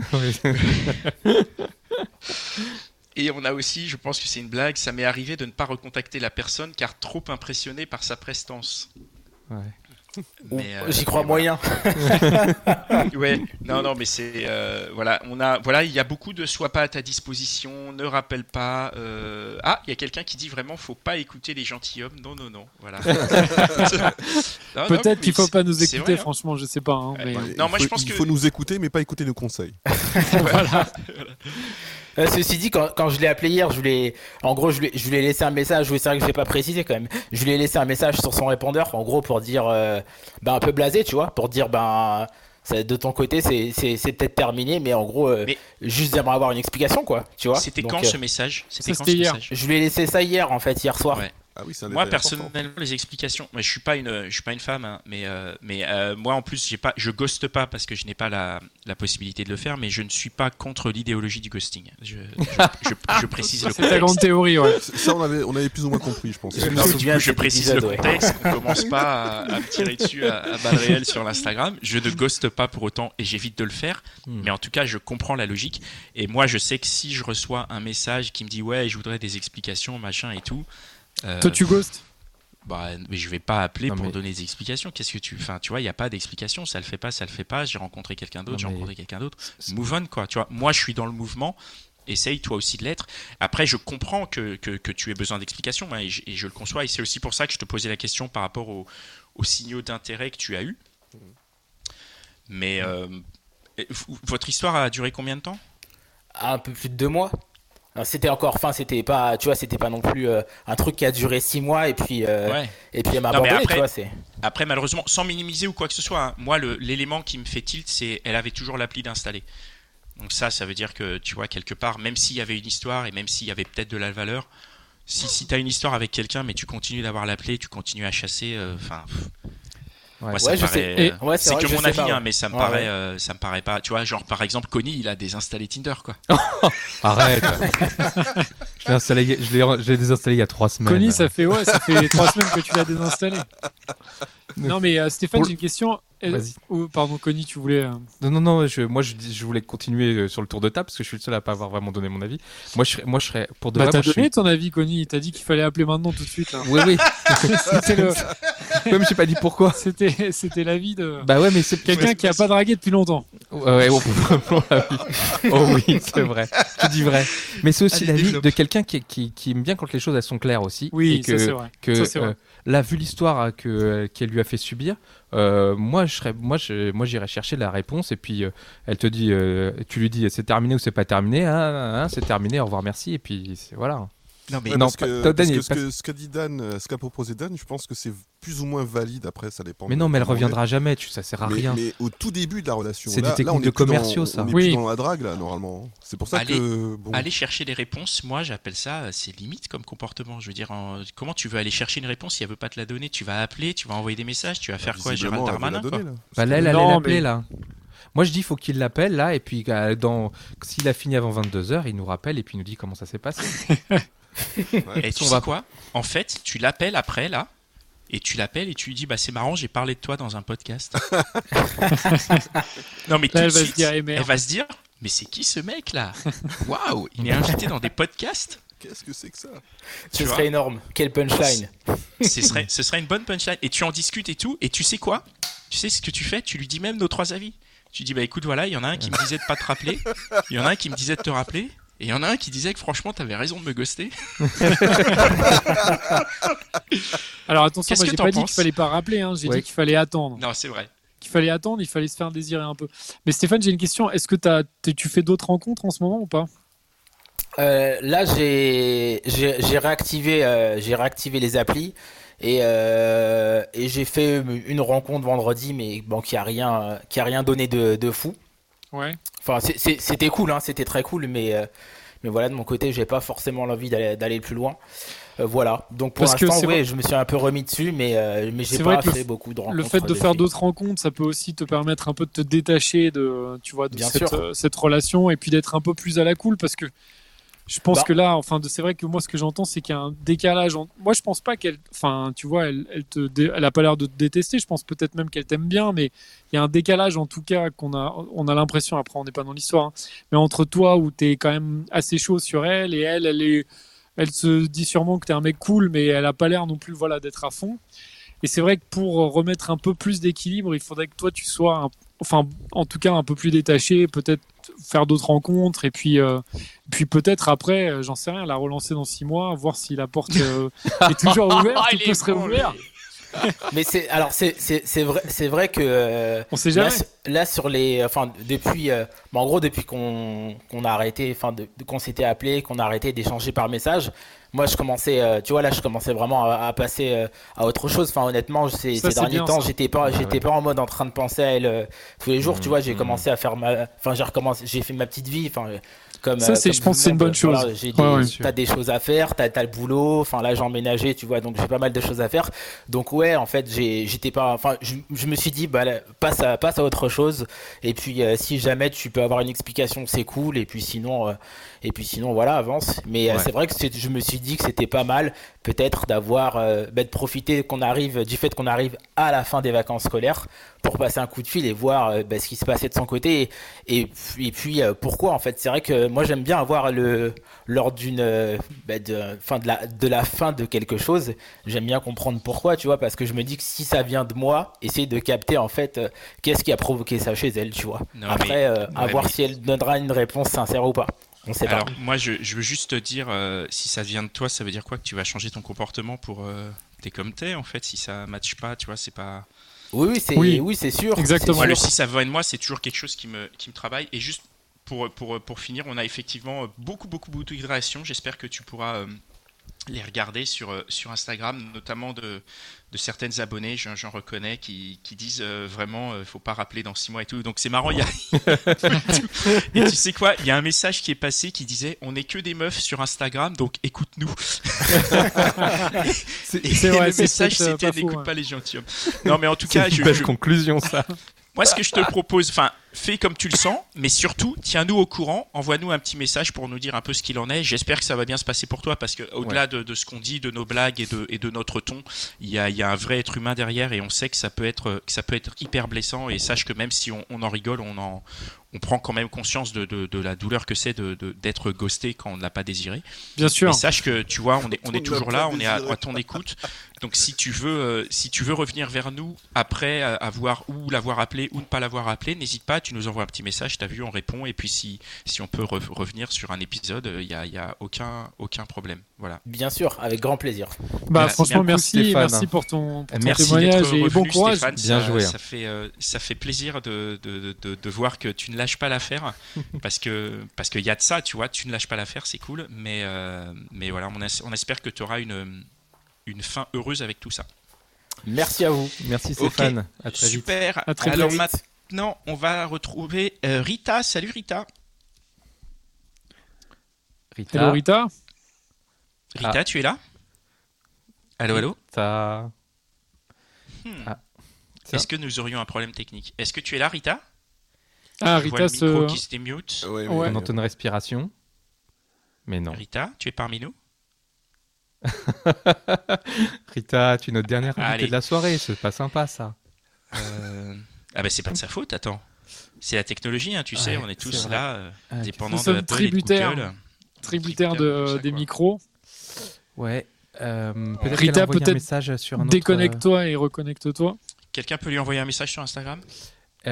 Et on a aussi, je pense que c'est une blague, ça m'est arrivé de ne pas recontacter la personne car trop impressionné par sa prestance. Ouais. J'y crois moyen. Ouais, non, mais c'est il y a beaucoup de sois pas à ta disposition, ne rappelle pas. Il y a quelqu'un qui dit vraiment faut pas écouter les gentilshommes. Non, voilà. Peut-être qu'il faut pas nous écouter, vrai, franchement, je sais pas. Hein, mais... Non, moi je pense il faut nous écouter, mais pas écouter nos conseils. Voilà. Ceci dit, quand je l'ai appelé hier, je lui ai laissé un message. Oui, c'est vrai que je l'ai pas précisé quand même. Je lui ai laissé un message sur son répondeur, en gros pour dire, un peu blasé, tu vois, pour dire, de ton côté, c'est peut-être terminé, mais en gros, juste j'aimerais avoir une explication, quoi, tu vois. C'était quand ce message? C'était hier. Je lui ai laissé ça hier, en fait, hier soir. Ouais. Ah oui, moi personnellement, les explications, je suis pas une femme, hein, mais moi en plus je ghoste pas parce que je n'ai pas la possibilité de le faire, mais je ne suis pas contre l'idéologie du ghosting. Je précise le contexte. C'est ta grande théorie, ouais. Ça, on avait plus ou moins compris, je pense. Je précise le contexte, qu'on commence pas à me tirer dessus à balles réelles sur l'Instagram. Je ne ghoste pas pour autant et j'évite de le faire, mais en tout cas, je comprends la logique. Et moi, je sais que si je reçois un message qui me dit ouais, je voudrais des explications, machin et tout. Toi, tu ghostes? Bah, mais je vais pas appeler Non, pour mais- donner des explications. Enfin, tu vois, il y a pas d'explication. Ça le fait pas. J'ai rencontré quelqu'un d'autre. Non, J'ai mais- rencontré quelqu'un d'autre. Move on, quoi. Tu vois, moi, je suis dans le mouvement. Essaye toi aussi de l'être. Après, je comprends que tu aies besoin d'explications, hein, et je le conçois. Et c'est aussi pour ça que je te posais la question par rapport aux signaux d'intérêt que tu as eu. Mais votre histoire a duré combien de temps? Un peu plus de 2 mois. Alors, c'était pas, tu vois, c'était pas non plus un truc qui a duré 6 mois et puis Ouais. et puis elle m'a Non, mais abandonné, après- tu vois, c'est. Après, malheureusement, sans minimiser ou quoi que ce soit, hein, moi, l'élément qui me fait tilt, c'est elle avait toujours l'appli d'installer. Donc ça veut dire que, tu vois, quelque part, même s'il y avait une histoire et même s'il y avait peut-être de la valeur, si tu as une histoire avec quelqu'un, mais tu continues d'avoir l'appli, tu continues à chasser, enfin... Ouais. moi, ça Ouais, me je paraît, sais. Et- ouais, c'est c'est vrai, que je mon sais avis, pas, hein, ouais. mais ça me Ouais, paraît, ouais. ça me paraît pas. Tu vois, genre par exemple, Connie, il a désinstallé Tinder, quoi. Arrête. Je l'ai désinstallé il y a 3 semaines. Connie, ça fait 3 semaines que tu l'as désinstallé. Non, mais Stéphane, Pour- j'ai une question. Vas-y. Oh, pardon, Connie, tu voulais. Non, je voulais continuer sur le tour de table parce que je suis le seul à pas avoir vraiment donné mon avis. Moi, je serais pour de Bah, vrai. t'as moi, je donné suis- ton avis, Connie. T'as dit qu'il fallait appeler maintenant tout de suite. Là. Oui. C'était le- Même j'ai pas dit pourquoi. c'était l'avis de Bah ouais, mais c'est quelqu'un qui a pas dragué depuis longtemps. Ouais, on peut vraiment l'avis. Oh oui, c'est vrai. Tu dis vrai. Mais c'est aussi Allez, l'avis développe. de quelqu'un qui aime bien quand les choses elles sont claires aussi. Oui, et que, ça c'est vrai. que Ça, c'est vrai. là, vu l'histoire qu'elle lui a fait subir, moi j'irais chercher la réponse et puis elle te dit, tu lui dis c'est terminé ou c'est pas terminé, c'est terminé, au revoir, merci et puis voilà. Non, mais Ouais, non, parce pas- que, toi, parce Daniel, que ce qu'a dit Dan, ce qu'a proposé Dan, je pense que c'est plus ou moins valide. Après, ça dépend. Mais de non, mais elle comment on est. reviendra jamais, ça sert à rien. Mais au tout début de la relation, C'est des là, techniques on est de plus commerciaux, ça. On est Oui. plus dans la drague là, normalement. C'est pour ça que bon. aller chercher des réponses, moi j'appelle ça, c'est limite comme comportement. Je veux dire, comment tu veux aller chercher une réponse si elle veut pas te la donner? Tu vas appeler, tu vas envoyer des messages, tu vas faire quoi, Gérald Visiblement, elle veut Darmanin, la quoi? donner, là. Bah là, elle allait Non, l'appeler mais- là. Moi je dis faut qu'il l'appelle là et puis s'il a fini avant 22h, il nous rappelle et puis il nous dit comment ça s'est passé. Et tu sais quoi? En fait, tu l'appelles après, là, et tu l'appelles et tu lui dis, bah c'est marrant, j'ai parlé de toi dans un podcast. Non, mais tout Là, elle de va se suite, dire, eh, merde. elle va se dire, mais c'est qui ce mec là? Waouh, il est invité dans des podcasts? Qu'est-ce que c'est que ça? Ce vois serait énorme. Quelle punchline. Ce serait une bonne punchline. Et tu en discutes et tout, et tu sais quoi? Tu sais ce que tu fais? Tu lui dis même nos 3 avis. Tu dis, bah écoute, voilà, il y en a un qui me disait de pas te rappeler, il y en a un qui me disait de te rappeler, et il y en a un qui disait que franchement, t'avais raison de me ghoster. Alors attention, Qu'est-ce moi que j'ai t'en pas dit penses? qu'il fallait pas rappeler, hein. J'ai Ouais. dit qu'il fallait attendre. Non, c'est vrai. Il fallait se faire désirer un peu. Mais Stéphane, j'ai une question. Est-ce que tu fais d'autres rencontres en ce moment ou pas? Là, j'ai réactivé les applis et j'ai fait une rencontre vendredi, mais bon, qui a rien donné de fou. Ouais. Enfin, c'était cool, hein, c'était très cool, mais voilà, de mon côté, j'ai pas forcément l'envie d'aller plus loin. Voilà. Donc pour Parce que l'instant, c'est ouais, vrai- je me suis un peu remis dessus, mais j'ai C'est pas vrai que fait beaucoup de rencontres. Le fait de faire depuis. d'autres rencontres, ça peut aussi te permettre un peu de te détacher de Bien sûr. cette relation et puis d'être un peu plus à la cool parce que je pense Bah. que là, enfin, c'est vrai que moi, ce que j'entends, c'est qu'il y a un décalage. Moi, je pense pas qu'elle, enfin, tu vois, elle a pas l'air de te détester. Je pense peut-être même qu'elle t'aime bien, mais il y a un décalage, en tout cas, on a l'impression. Après, on n'est pas dans l'histoire, hein, mais entre toi où t'es quand même assez chaud sur elle et elle se dit sûrement que t'es un mec cool, mais elle a pas l'air non plus, voilà, d'être à fond. Et c'est vrai que pour remettre un peu plus d'équilibre, il faudrait que toi, tu sois, enfin, en tout cas, un peu plus détaché, peut-être faire d'autres rencontres, et puis peut-être après, j'en sais rien, la relancer dans 6 mois, voir si la porte est toujours ouverte, il tout peut est se bon, réouvrir. Mais c'est vrai que On sait là, jamais. là, sur les, enfin depuis, en gros depuis qu'on a arrêté, enfin qu'on s'était appelé, qu'on a arrêté d'échanger par message, moi je commençais, tu vois là, je commençais vraiment à passer à autre chose. Enfin honnêtement, ces Ça, c'est derniers bien, temps, ça. j'étais pas en mode en train de penser à elle tous les jours. Tu vois, j'ai commencé à faire j'ai fait ma petite vie. Enfin comme Ça, comme je tout pense le que c'est une monde, bonne chose. voilà, j'ai Ouais, ouais. t'as des choses à faire, t'as le boulot. Enfin là, j'ai emménagé, tu vois, donc j'ai pas mal de choses à faire. Donc ouais, en fait, j'étais pas, enfin, je me suis dit, bah, là, passe à autre chose. Et puis, si jamais tu peux avoir une explication, c'est cool. Et puis Et puis sinon, voilà, avance. Mais Ouais. c'est vrai que je me suis dit que c'était pas mal, peut-être, de profiter du fait qu'on arrive à la fin des vacances scolaires pour passer un coup de fil et voir ce qui se passait de son côté. Et puis, pourquoi, en fait. C'est vrai que moi, j'aime bien avoir lors de la fin de quelque chose, j'aime bien comprendre pourquoi, tu vois, parce que je me dis que si ça vient de moi, essayer de capter, en fait, qu'est-ce qui a provoqué ça chez elle, tu vois. Non, Après, à ouais, voir mais- si elle donnera une réponse sincère ou pas. On sait pas. Alors, moi, je veux juste te dire, si ça vient de toi, ça veut dire quoi? Que tu vas changer ton comportement pour. T'es comme t'es, en fait. Si ça matche pas, tu vois, c'est pas. Oui, c'est sûr. Exactement. Moi, C'est le sûr. si ça vient de moi, c'est toujours quelque chose qui me travaille. Et juste pour finir, on a effectivement beaucoup de réactions. J'espère que tu pourras les regarder sur Instagram, notamment de certaines abonnées, j'en reconnais, qui disent vraiment, faut pas rappeler dans 6 mois et tout. Donc c'est marrant, il y a et tu sais quoi, il y a un message qui est passé qui disait, on n'est que des meufs sur Instagram, donc écoute-nous. Et C'est vrai, le c'est message peut-être c'était, pas faux, n'écoute ouais. pas les gentilshommes. Non mais en tout C'est cas, une belle conclusion, ça. moi, ce que je te propose, fais comme tu le sens, mais surtout, tiens-nous au courant, envoie-nous un petit message pour nous dire un peu ce qu'il en est. J'espère que ça va bien se passer pour toi, parce que au-delà de ce qu'on dit, de nos blagues et de notre ton, il y a un vrai être humain derrière, et on sait que ça peut être hyper blessant. Et sache que même si on en rigole, on prend quand même conscience de la douleur que c'est d'être ghosté quand on ne l'a pas désiré. Bien sûr. Mais sache que tu vois, on est toujours l'a là, pas on est à désiré. ton écoute. Donc si tu veux revenir vers nous après avoir ou l'avoir appelé ou ne pas l'avoir appelé, n'hésite pas, tu nous envoies un petit message, t'as vu, on répond. Et puis si on peut revenir sur un épisode, il y a aucun problème. Voilà. Bien sûr, avec grand plaisir. Merci Franchement, beaucoup, merci, Stéphane. merci pour ton Merci témoignage d'être et bon revenu, courage. Stéphane. Bien joué, Ça fait plaisir de voir que tu ne lâches pas l'affaire parce qu'il y a de ça, tu vois, tu ne lâches pas l'affaire, c'est cool, mais voilà, on espère que tu auras une fin heureuse avec tout ça. Merci à vous. Merci Stéphane. À très vite. Super. À très Alors vite. maintenant, on va retrouver Rita. Salut Rita. Rita. Hello Rita. Rita, tu es là? Allô, allô. Tiens. Est-ce que nous aurions un problème technique? Est-ce que tu es là, Rita? Ah, Je vois Rita, le micro qui se démute. Ouais, Ouais. On entend une respiration. Mais non. Rita, tu es parmi nous? Rita, tu es notre dernière invitée Allez. de la soirée. C'est pas sympa, ça. Ah bah c'est pas de sa faute, attends. C'est la technologie, hein, tu sais, Ouais, on est c'est tous vrai. là, Ah, dépendants Nous de sommes Apple et de tributaires. Google. Tributaire de tout ça, des quoi. micros. Ouais. Peut-être Rita, qu'elle a envoyé un peut-être message sur un autre. Déconnecte-toi et reconnecte-toi. Quelqu'un peut lui envoyer un message sur Instagram? Oui,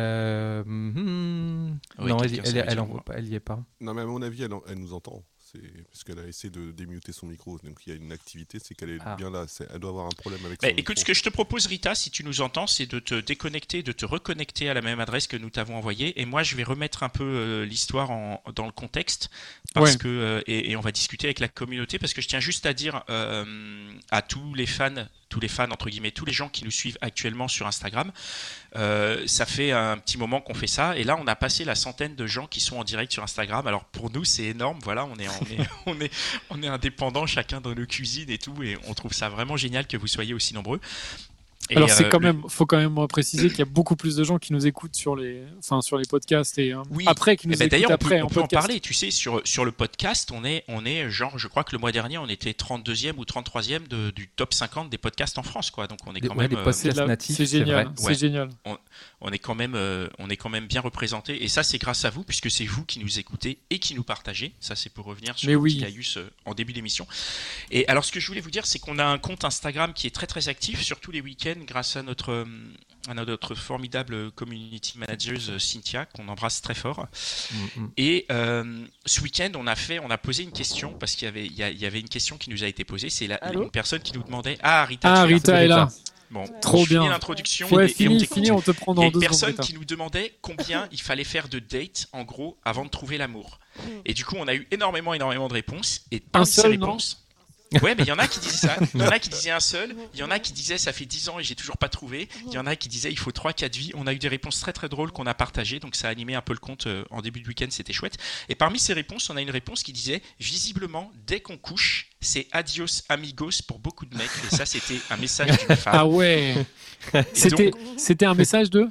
Non, quelqu'un, ça veut dire envoie moi. pas, elle y est pas. Non, mais à mon avis, elle nous entend. Parce qu'elle a essayé de démuter son micro. Donc il y a une activité, c'est qu'elle est Ah. bien là. Elle doit avoir un problème avec Bah, son écoute, ce micro. que je te propose, Rita, si tu nous entends, c'est de te déconnecter, de te reconnecter à la même adresse que nous t'avons envoyée. Et moi, je vais remettre un peu l'histoire dans le contexte, parce Ouais. que et on va discuter avec la communauté, parce que je tiens juste à dire à tous les fans entre guillemets, tous les gens qui nous suivent actuellement sur Instagram, ça fait un petit moment qu'on fait ça, et là, on a passé la centaine de gens qui sont en direct sur Instagram. Alors pour nous, c'est énorme. Voilà, on est indépendants, chacun dans nos cuisines et tout, et on trouve ça vraiment génial que vous soyez aussi nombreux. Et, Alors faut quand même préciser qu'il y a beaucoup plus de gens qui nous écoutent sur les podcasts et Oui. après qui nous Eh ben, écoutent d'ailleurs, après on en peut en podcast. parler. Tu sais, sur le podcast, on est genre, je crois que le mois dernier, on était 32e ou 33e du top 50 des podcasts en France, quoi. Donc on est quand Ouais, même, les podcasts natifs, C'est génial, vrai. c'est Ouais. génial. on est quand même bien représenté. Et ça, c'est grâce à vous, puisque c'est vous qui nous écoutez et qui nous partagez. Ça, c'est pour revenir sur Mais le oui. petit laïus en début d'émission. Et alors, ce que je voulais vous dire, c'est qu'on a un compte Instagram qui est très très actif, surtout les week-ends, grâce à notre formidable community manager Cynthia, qu'on embrasse très fort. Et ce week-end, on a posé une question, parce qu'il y avait une question qui nous a été posée. C'est Allô une personne qui nous demandait: Ah, Rita, Ah, tu es là. Rita est là. Bon, Trop je finis bien. l'introduction. Ouais, et on fini, t'écoute. on te prend Il y dans a une 2 secondes. personne Rita. qui nous demandait combien il fallait faire de dates, en gros, avant de trouver l'amour. Et du coup, on a eu énormément de réponses. Et parmi ces seul, non réponses... Ouais, mais il y en a qui disaient ça. Il y en a qui disaient un seul. Il y en a qui disaient ça fait 10 ans et j'ai toujours pas trouvé. Il y en a qui disaient il faut 3-4 vies. On a eu des réponses très très drôles qu'on a partagées. Donc ça a animé un peu le compte en début de week-end. C'était chouette. Et parmi ces réponses, on a une réponse qui disait visiblement, dès qu'on couche, c'est adios amigos pour beaucoup de mecs. Et ça, c'était un message d'une femme. Ah ouais. Et donc, C'était un message de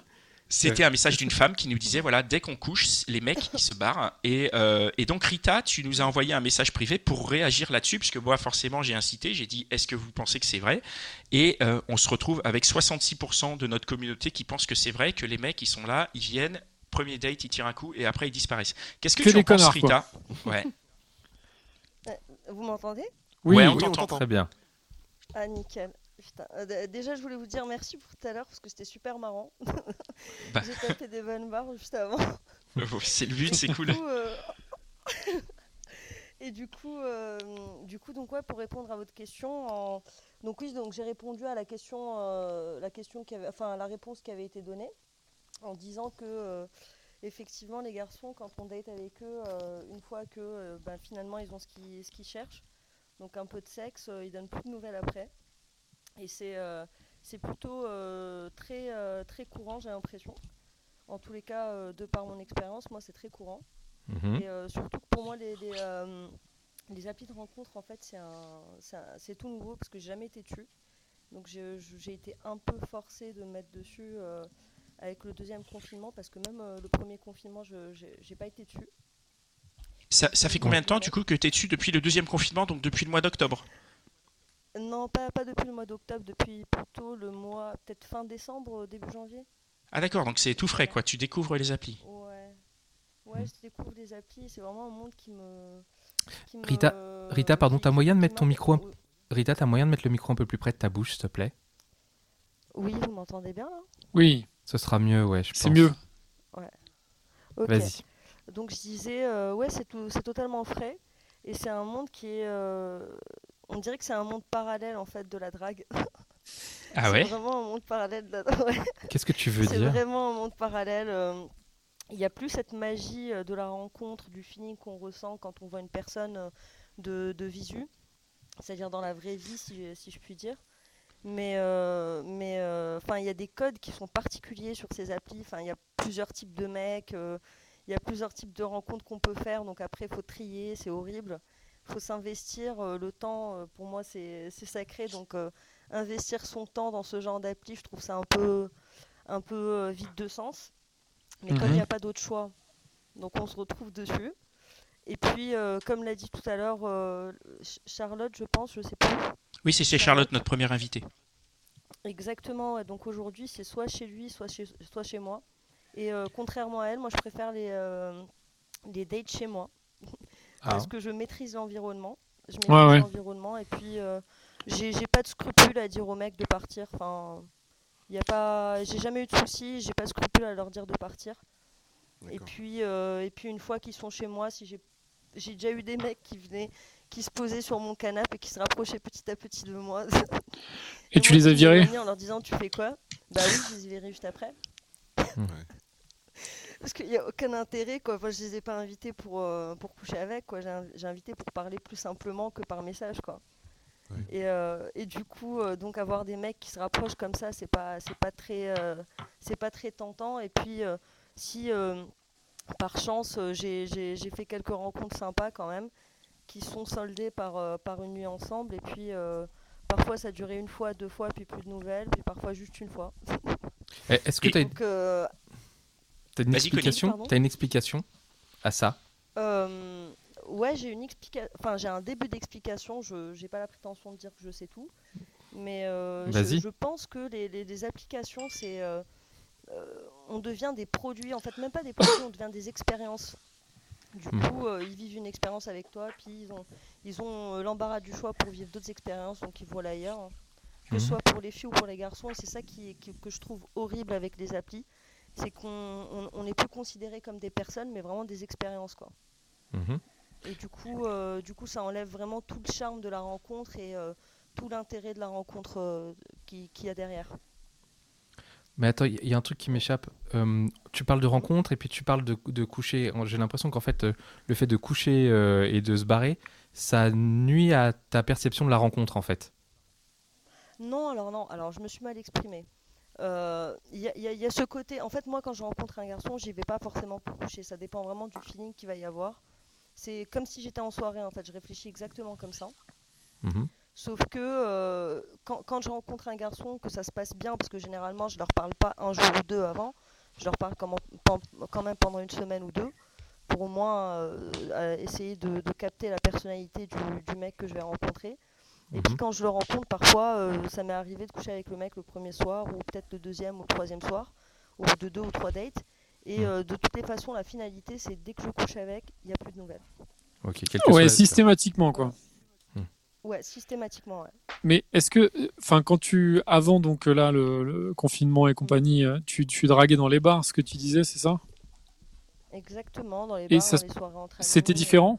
C'était un message d'une femme qui nous disait, voilà, dès qu'on couche, les mecs, ils se barrent. Et donc, Rita, tu nous as envoyé un message privé pour réagir là-dessus, puisque moi, forcément, j'ai incité, j'ai dit, est-ce que vous pensez que c'est vrai? Et on se retrouve avec 66% de notre communauté qui pense que c'est vrai, que les mecs, ils sont là, ils viennent, premier date, ils tirent un coup, et après, ils disparaissent. Qu'est-ce que Que tu en des penses, connards, Rita? Ouais. Vous m'entendez? Oui, Ouais, Oui, on on t'entend. t'entend. Très bien. Ah, nickel. Putain. Déjà, je voulais vous dire merci pour tout à l'heure parce que c'était super marrant. Bah. J'ai tapé des bonnes barres juste avant. C'est le but, c'est cool. Du coup, et du coup, donc ouais, pour répondre à votre question, donc oui, donc j'ai répondu à la question la réponse qui avait été donnée, en disant que effectivement, les garçons, quand on date avec eux, une fois que finalement ils ont ce qu'ils cherchent, donc un peu de sexe, ils donnent plus de nouvelles après. Et c'est plutôt très courant, j'ai l'impression. En tous les cas, de par mon expérience, moi, c'est très courant. Mhm. Et surtout que pour moi, les applis de rencontre, en fait, c'est tout nouveau parce que j'ai jamais été dessus. Donc j'ai été un peu forcée de me mettre dessus avec le deuxième confinement parce que même le premier confinement, j'ai pas été dessus. Ça fait combien de temps, du coup, que tu es dessus depuis le deuxième confinement, donc depuis le mois d'octobre? Non, pas depuis le mois d'octobre, depuis plutôt le mois, peut-être fin décembre, début janvier. Ah d'accord, donc c'est tout frais, quoi. Tu découvres les applis. Ouais, je découvre les applis, c'est vraiment un monde qui me... Rita, pardon, t'as moyen de mettre ton micro Oui, Rita, t'as moyen de mettre le micro un peu plus près de ta bouche, s'il te plaît? oui, vous m'entendez bien là? oui, Ce sera mieux, ouais, je pense. c'est mieux. Ok. Vas-y. Donc je disais, ouais, c'est totalement frais. Et c'est un monde qui est... on dirait que c'est un monde parallèle en fait de la drague. Ah C'est ouais? vraiment un monde parallèle de la drague. Ouais. Qu'est-ce que tu veux C'est dire? vraiment un monde parallèle. Il n'y a plus cette magie de la rencontre, du feeling qu'on ressent quand on voit une personne de visu, c'est-à-dire dans la vraie vie, si je puis dire. Mais il y a des codes qui sont particuliers sur ces applis. Enfin, il y a plusieurs types de mecs, il y a plusieurs types de rencontres qu'on peut faire. Donc après, il faut trier, c'est horrible. Il faut s'investir. Le temps, pour moi, c'est sacré. Donc investir son temps dans ce genre d'appli, je trouve ça un peu vide de sens. Mais comme il n'y a pas d'autre choix, donc on se retrouve dessus. Et puis, comme l'a dit tout à l'heure Charlotte, je pense, je sais plus. Oui, c'est chez Charlotte, notre première invitée. Exactement, ouais. Donc aujourd'hui, c'est soit chez lui, soit chez moi. Et contrairement à elle, moi, je préfère les dates chez moi. Parce que je maîtrise l'environnement. Je maîtrise l'environnement et puis j'ai pas de scrupule à dire aux mecs de partir. Enfin, j'ai jamais eu de soucis, j'ai pas de scrupule à leur dire de partir. Et puis une fois qu'ils sont chez moi, si j'ai déjà eu des mecs qui se posaient sur mon canapé et qui se rapprochaient petit à petit de moi. Et tu les as virés? En leur disant tu fais quoi? Bah oui, je les ai virés juste après. Parce qu'il n'y a aucun intérêt, quoi. Enfin, je les ai pas invités pour coucher avec, quoi. J'ai invité pour parler plus simplement que par message, quoi. Ouais. Et du coup, donc avoir des mecs qui se rapprochent comme ça, c'est pas très tentant. Et puis si par chance j'ai fait quelques rencontres sympas quand même, qui sont soldées par une nuit ensemble. Et puis parfois ça a duré une fois, deux fois, puis plus de nouvelles, puis parfois juste une fois. Est-ce que t'as une explication? T'as une explication à ça? Ouais, j'ai un début d'explication. Je n'ai pas la prétention de dire que je sais tout, mais je pense que les applications, on devient des produits. En fait, même pas des produits, on devient des expériences. Du coup, ils vivent une expérience avec toi, puis ils ont l'embarras du choix pour vivre d'autres expériences, donc ils volent ailleurs, hein. Que ce soit pour les filles ou pour les garçons. Et c'est ça que je trouve horrible avec les applis. C'est qu'on n'est plus considéré comme des personnes, mais vraiment des expériences, quoi. Et du coup, ça enlève vraiment tout le charme de la rencontre et tout l'intérêt de la rencontre qu'il y a derrière. Mais attends, il y a un truc qui m'échappe. Tu parles de rencontre et puis tu parles de coucher. J'ai l'impression qu'en fait, le fait de coucher et de se barrer, ça nuit à ta perception de la rencontre, en fait. Non. Alors, je me suis mal exprimée. Il y a ce côté. En fait, moi, quand je rencontre un garçon, j'y vais pas forcément pour coucher. Ça dépend vraiment du feeling qu'il va y avoir. C'est comme si j'étais en soirée, en fait. Je réfléchis exactement comme ça. Sauf que quand je rencontre un garçon, que ça se passe bien, parce que généralement, je leur parle pas un jour ou deux avant, je leur parle quand même pendant une semaine ou deux, pour au moins essayer de capter la personnalité du mec que je vais rencontrer. Et puis quand je le rencontre, parfois, ça m'est arrivé de coucher avec le mec le premier soir, ou peut-être le deuxième ou le troisième soir, au bout de 2 ou 3 dates. Et de toutes les façons, la finalité, c'est dès que je couche avec, il n'y a plus de nouvelles. Ok, quelle que soit Ouais, la- systématiquement, quoi. Ouais, systématiquement, ouais. Mais est-ce que, enfin, avant donc là le confinement et compagnie, tu draguais dans les bars, ce que tu disais, c'est ça? Exactement, dans les Et bars, ça dans les soirées entre amis. C'était différent?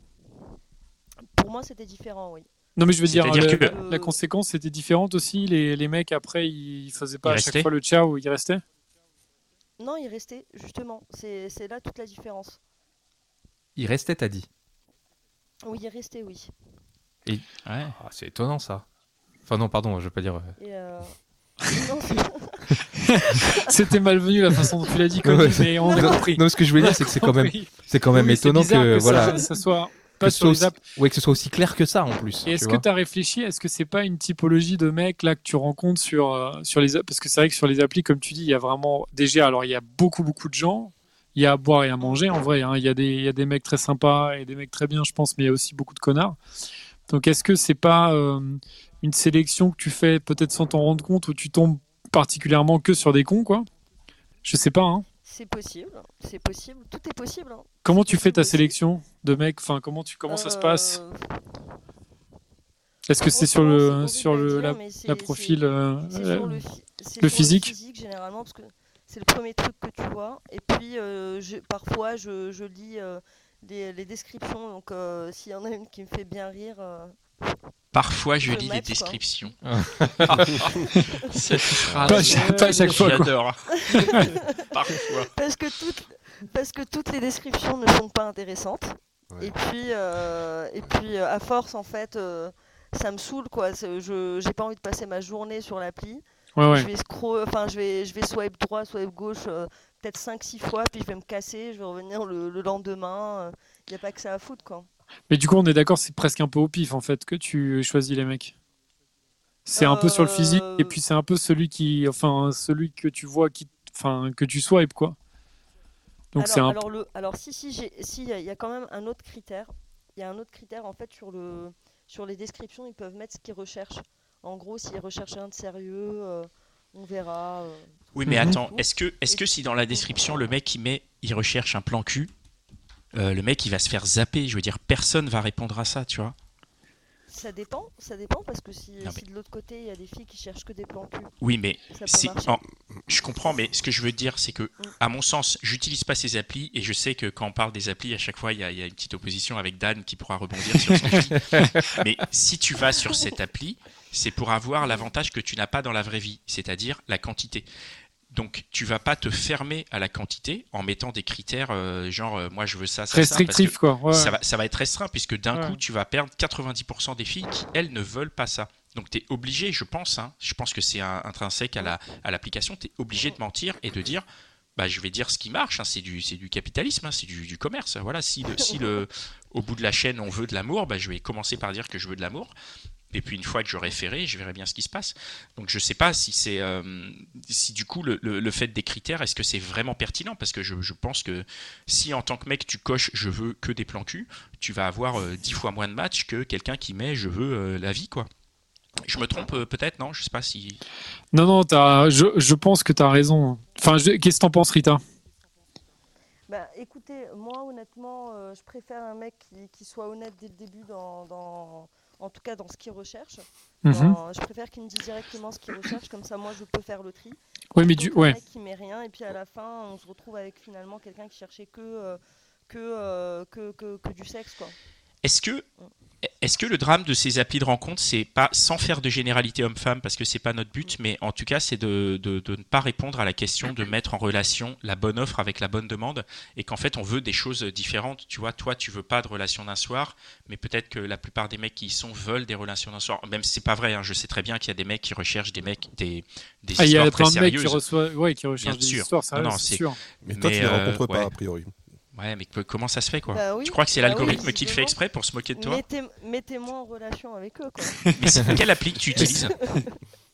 Pour moi, c'était différent, oui. Non, mais je veux dire, C'est-à-dire que- la conséquence était différente aussi. Les mecs après, ils faisaient pas Ils à chaque restaient fois le ciao, ils restaient? Non, il restait, justement. C'est là toute la différence. Il restait, t'as dit. Oui, il restait, oui. Ouais. Ah, c'est étonnant ça. Enfin non, pardon, je veux pas dire. Et non, C'était malvenu la façon dont tu l'as dit, Connie, Ouais, mais on a compris. Non, ce que je voulais dire, c'est que c'est quand même, Oui, étonnant bizarre que voilà, ça soit que pas ce sur soit les apps. ouais, que ce soit aussi clair que ça en plus. Et est-ce tu que vois. tu as réfléchi, est-ce que c'est pas une typologie de mecs là que tu rencontres sur les apps? Parce que c'est vrai que sur les applis, comme tu dis, il y a vraiment déjà, alors il y a beaucoup de gens, il y a à boire et à manger en vrai, hein. Il y a des mecs très sympas et des mecs très bien, je pense, mais il y a aussi beaucoup de connards. Donc est-ce que c'est pas une sélection que tu fais peut-être sans t'en rendre compte, où tu tombes particulièrement que sur des cons, quoi? Je sais pas, hein. c'est possible, tout est possible. Hein. Comment C'est tu fais ta possible aussi. sélection de mecs? Enfin, comment ça se passe? Euh, Est-ce que c'est franchement, sur horrible à le dire, mais la profil c'est sur c'est le sur physique? physique généralement, parce que c'est le premier truc que tu vois. Et puis parfois je lis les descriptions, donc s'il y en a une qui me fait bien rire, Parfois, je Je lis les match, quoi. descriptions. Cette phrase, Pas à chaque fois, quoi. j'adore. Parfois. parce que toutes les descriptions ne sont pas intéressantes. Ouais. Et puis à force, en fait, ça me saoule, quoi. J'ai pas envie de passer ma journée sur l'appli. Ouais. Je vais je vais swipe droit, swipe gauche, peut-être 5-6 fois, puis je vais me casser, je vais revenir le lendemain. Il n'y a pas que ça à foutre, quoi. Mais du coup, on est d'accord, c'est presque un peu au pif en fait que tu choisis les mecs. C'est un peu sur le physique et puis c'est un peu celui que tu vois que tu swipes, quoi. Donc c'est Alors si, il y a quand même un autre critère. Il y a un autre critère, en fait, sur les descriptions, ils peuvent mettre ce qu'ils recherchent. En gros, s'ils recherchent rien de sérieux, on verra. Oui, mais Mhm. attends, est-ce que si dans la description, le mec il recherche un plan cul, le mec il va se faire zapper. Je veux dire, personne va répondre à ça, tu vois. Ça dépend parce que si Non, mais- de l'autre côté, il y a des filles qui cherchent que des plans cul, Oui, mais ça peut marcher. je comprends, mais ce que je veux dire, c'est que, à mon sens, j'utilise pas ces applis et je sais que quand on parle des applis, à chaque fois, il y a une petite opposition avec Dan qui pourra rebondir sur ce que je dis. Mais si tu vas sur cette appli, c'est pour avoir l'avantage que tu n'as pas dans la vraie vie, c'est-à-dire la quantité. Donc, tu vas pas te fermer à la quantité en mettant des critères moi je veux ça, ça, restrictif, ça, quoi. Ouais. ça va être restreint puisque d'un Ouais. coup, tu vas perdre 90% des filles qui, elles, ne veulent pas ça. Donc, tu es obligé, je pense que c'est intrinsèque à l'application, tu es obligé de mentir et de dire, bah, je vais dire ce qui marche, c'est du capitalisme, c'est du commerce. Voilà, au bout de la chaîne, on veut de l'amour, bah, je vais commencer par dire que je veux de l'amour. Et puis une fois que j'aurai ferré, je verrai bien ce qui se passe. Donc je sais pas si c'est si du coup le fait des critères, est-ce que c'est vraiment pertinent? Parce que je pense que si en tant que mec tu coches je veux que des plans cul, tu vas avoir 10 fois moins de matchs que quelqu'un qui met je veux la vie, quoi. Je me trompe peut-être, non? Je sais pas si... Non, je pense que tu as raison. Enfin, qu'est-ce que t'en penses, Rita? Bah, écoutez, moi honnêtement, je préfère un mec qui soit honnête dès le début en tout cas dans ce qu'il recherche. Mhm. Je préfère qu'il me dise directement ce qu'il recherche, comme ça moi je peux faire le tri. Oui, mais Plutôt qu'un ouais. mec qui met rien et puis à la fin on se retrouve avec finalement quelqu'un qui cherchait que du sexe, quoi. Est-ce que le drame de ces applis de rencontre, c'est pas, sans faire de généralité homme-femme, parce que c'est pas notre but, mais en tout cas, c'est de ne pas répondre à la question de mettre en relation la bonne offre avec la bonne demande, et qu'en fait, on veut des choses différentes. Tu vois, toi, tu veux pas de relation d'un soir, mais peut-être que la plupart des mecs qui y sont veulent des relations d'un soir. Même si c'est pas vrai, hein, je sais très bien qu'il y a des mecs qui recherchent des Il histoires y a très plein de mecs sérieuses. qui recherchent Bien des sûr. histoires, ça, Non, c'est c'est- sûr. Mais toi, Mais, tu les rencontres pas, ouais. a priori. Ouais, mais comment ça se fait, quoi? Bah oui, Tu crois que c'est bah l'algorithme oui, qui le fait visiblement. exprès pour se moquer de toi? Mettez-moi en relation avec eux, quoi. Mais c'est quelle appli que tu utilises?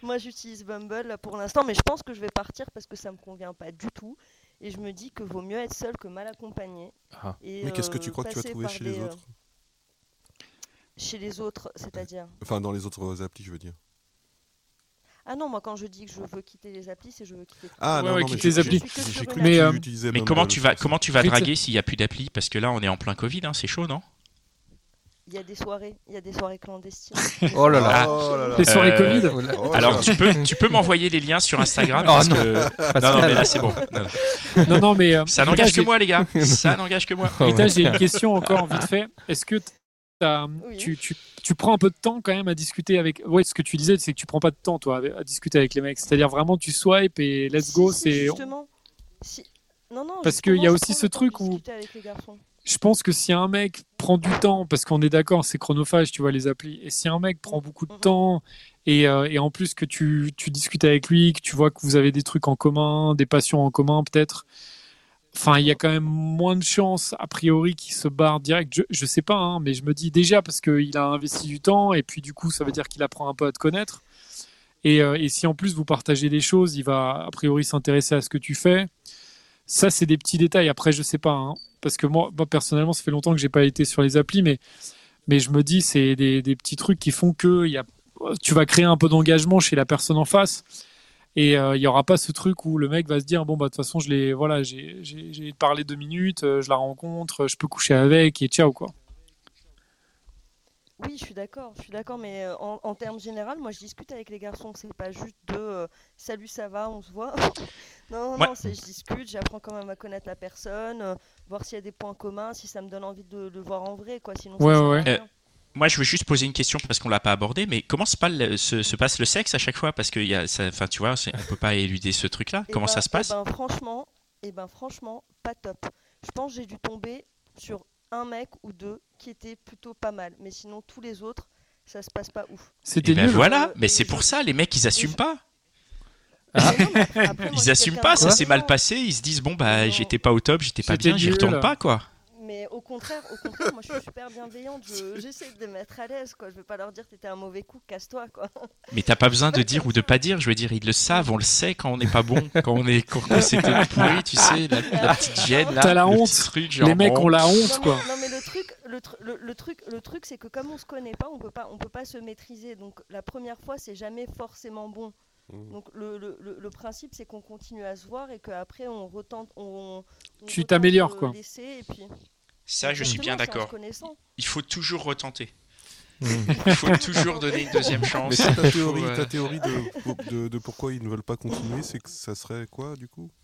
Moi, j'utilise Bumble là, pour l'instant, mais je pense que je vais partir parce que ça me convient pas du tout. Et je me dis que vaut mieux être seul que mal accompagné. Ah. Et, Mais qu'est-ce que tu crois que tu vas passer trouver par chez les des, autres chez les autres, c'est-à-dire. Enfin, dans les autres applis, je veux dire. Ah non, moi quand je dis que je veux quitter les applis, c'est je veux quitter tout. Ah Ouais, non, ouais, non, quitter mais les applis. j'ai cru Mais, que tu utilisais Mais Bumble, comment tu vas c'est pour ça. draguer s'il n'y a plus d'appli? Parce que là, on est en plein Covid, c'est chaud, non? Il y a des soirées clandestines. Oh là là. Oh là là. Les soirées Covid. Oh là là. Alors, tu peux m'envoyer les liens sur Instagram Oh parce non. que... Non, mais là, c'est bon. Non. Non, mais Ça Rita, n'engage que j'ai- moi, les gars. Ça n'engage que moi. Rita, j'ai une question encore vite fait. Est-ce que Oui. tu prends un peu de temps quand même à discuter avec. Ouais, ce que tu disais, c'est que tu prends pas de temps, toi, à discuter avec les mecs. C'est-à-dire vraiment, tu swipes et let's go. Si, C'est. justement. Non, Parce qu'il y a justement, aussi je ce prends le truc temps de où- discuter avec les garçons. Je pense que si un mec prend du temps, parce qu'on est d'accord, c'est chronophage, tu vois, les applis, et si un mec prend beaucoup de temps, et en plus que tu discutes avec lui, que tu vois que vous avez des trucs en commun, des passions en commun peut-être, enfin, il y a quand même moins de chances, a priori, qu'il se barre direct. Je sais pas, hein, mais je me dis déjà, parce qu'il a investi du temps, et puis du coup, ça veut dire qu'il apprend un peu à te connaître. Et si en plus vous partagez des choses, il va a priori s'intéresser à ce que tu fais. Ça, c'est des petits détails. Après, je sais pas, hein, parce que moi, personnellement, ça fait longtemps que j'ai pas été sur les applis, mais je me dis, c'est des petits trucs qui font que tu vas créer un peu d'engagement chez la personne en face. Et il y aura pas ce truc où le mec va se dire, bon, bah, de toute façon, j'ai parlé 2 minutes, je la rencontre, je peux coucher avec, et ciao, quoi. Oui, je suis d'accord, mais en termes généraux, moi je discute avec les garçons, c'est pas juste de salut, ça va, on se voit. Non, Ouais. non, je discute, j'apprends quand même à connaître la personne, voir s'il y a des points communs, si ça me donne envie de le voir en vrai, quoi, sinon ça Ouais, sert à ouais. rien. Moi, je veux juste poser une question parce qu'on l'a pas abordé, mais comment se passe le sexe à chaque fois? Parce que enfin, tu vois, on peut pas éluder ce truc-là. Comment ça se passe? Franchement, pas top. Je pense que j'ai dû tomber sur un mec ou deux qui étaient plutôt pas mal, mais sinon tous les autres, ça se passe pas ouf. C'était Eh ben nul. voilà, mais Et c'est pour ça, les mecs, ils assument pas. Mais non, mais après, moi, je Ils suis assument quelqu'un pas, de ça s'est mal bienveillant. passé, ils se disent, bon, bah, Non. j'étais pas au top, j'étais pas C'était bien, j'y nul. retourne pas, quoi. Mais au contraire, moi je suis super bienveillante, j'essaie de les mettre à l'aise, quoi. Je vais pas leur dire t'étais un mauvais coup, casse-toi, quoi. Mais t'as pas besoin de dire ou de pas dire, je veux dire, ils le savent, on le sait quand on n'est pas bon, quand c'était pourri, tu sais, la petite gêne là. T'as la le honte. petit truc, genre, Les mecs bon. ont la honte, quoi. Non mais le truc c'est que comme on se connaît pas, on peut pas se maîtriser. Donc la première fois c'est jamais forcément bon. Donc le principe c'est qu'on continue à se voir et qu'après on retente, Tu retente t'améliores, de quoi. laisser, et puis Ça, je suis bien exactement, c'est en se d'accord. connaissant. Il faut toujours retenter. Il faut toujours donner une deuxième chance. Mais toi, Il faut, ta théorie de pourquoi ils ne veulent pas continuer, c'est que ça serait quoi du coup?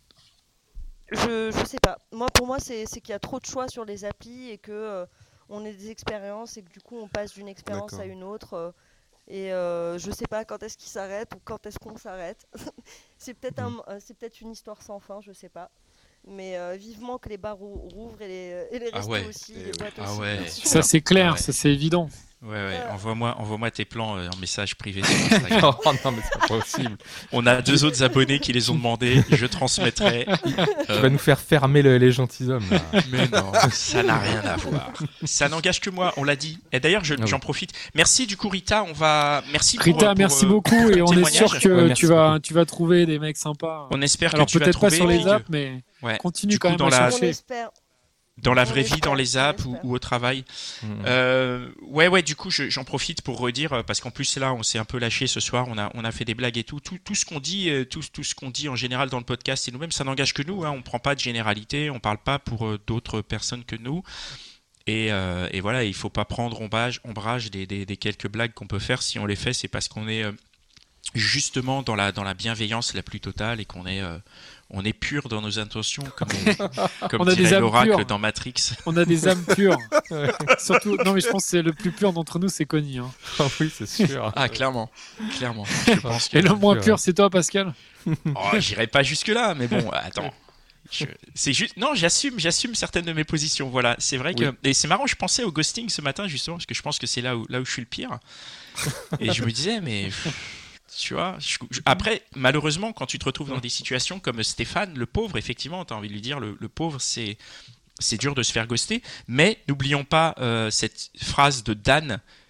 Je sais pas. Pour moi, c'est qu'il y a trop de choix sur les applis et que on a des expériences et que du coup, on passe d'une expérience D'accord. à une autre. Et je sais pas quand est-ce qu'ils s'arrêtent ou quand est-ce qu'on s'arrête. C'est peut-être une histoire sans fin, je sais pas. Mais vivement que les bars rouvrent et les Ah restos ouais. aussi, Eh les ouais. boîtes Ah aussi. ouais. bien sûr. Ça, c'est clair, Ouais. ça, c'est évident. Ouais, envoie-moi tes plans en message privé sur Instagram. Oh non, mais c'est pas possible. On a 2 autres abonnés qui les ont demandé, je transmettrai. Tu vas nous faire fermer les gentilshommes. Là. Mais non, ça n'a rien à voir. Ça n'engage que moi, on l'a dit. Et d'ailleurs, Ah oui. j'en profite. Merci du coup, Rita. Merci pour, Rita, pour, merci euh, beaucoup, et on est témoignage. sûr que Ouais, merci tu vas trouver des mecs sympas. On espère Alors que tu vas peut-être pas trouver. sur les puis apps, que- mais Ouais. continue Du quand coup, même dans à la- On chercher. espère. Dans la On vraie vie, espère, dans les on apps espère. ou au travail. Mhm. Ouais, du coup, j'en profite pour redire, parce qu'en plus, là, on s'est un peu lâché ce soir, on a fait des blagues et tout. Tout ce qu'on dit, tout ce qu'on dit en général dans le podcast et nous-mêmes, ça n'engage que nous, hein. On prend pas de généralité, on parle pas pour d'autres personnes que nous. Et voilà, il faut pas prendre ombrage des quelques blagues qu'on peut faire. Si on les fait, c'est parce qu'on est justement dans la bienveillance la plus totale et qu'on est on est pur dans nos intentions, comme On a des dirait âmes l'oracle pures. dans Matrix. On a des âmes pures. Surtout, non, mais je pense que c'est le plus pur d'entre nous, c'est Connie. Hein. Ah oui, c'est sûr. Ah, clairement. Je pense que... Et le moins pur, pur, c'est toi, Pascal. Oh, j'irai pas jusque-là, mais bon, attends. C'est juste... Non, j'assume certaines de mes positions, voilà. C'est vrai que... Oui. Et c'est marrant, je pensais au ghosting ce matin, justement, parce que je pense que c'est là où je suis le pire. Et je me disais, mais... Tu vois, après, malheureusement, quand tu te retrouves dans des situations comme Stéphane, le pauvre, effectivement, tu as envie de lui dire, le pauvre, c'est dur de se faire ghoster. Mais n'oublions pas cette phrase de Dan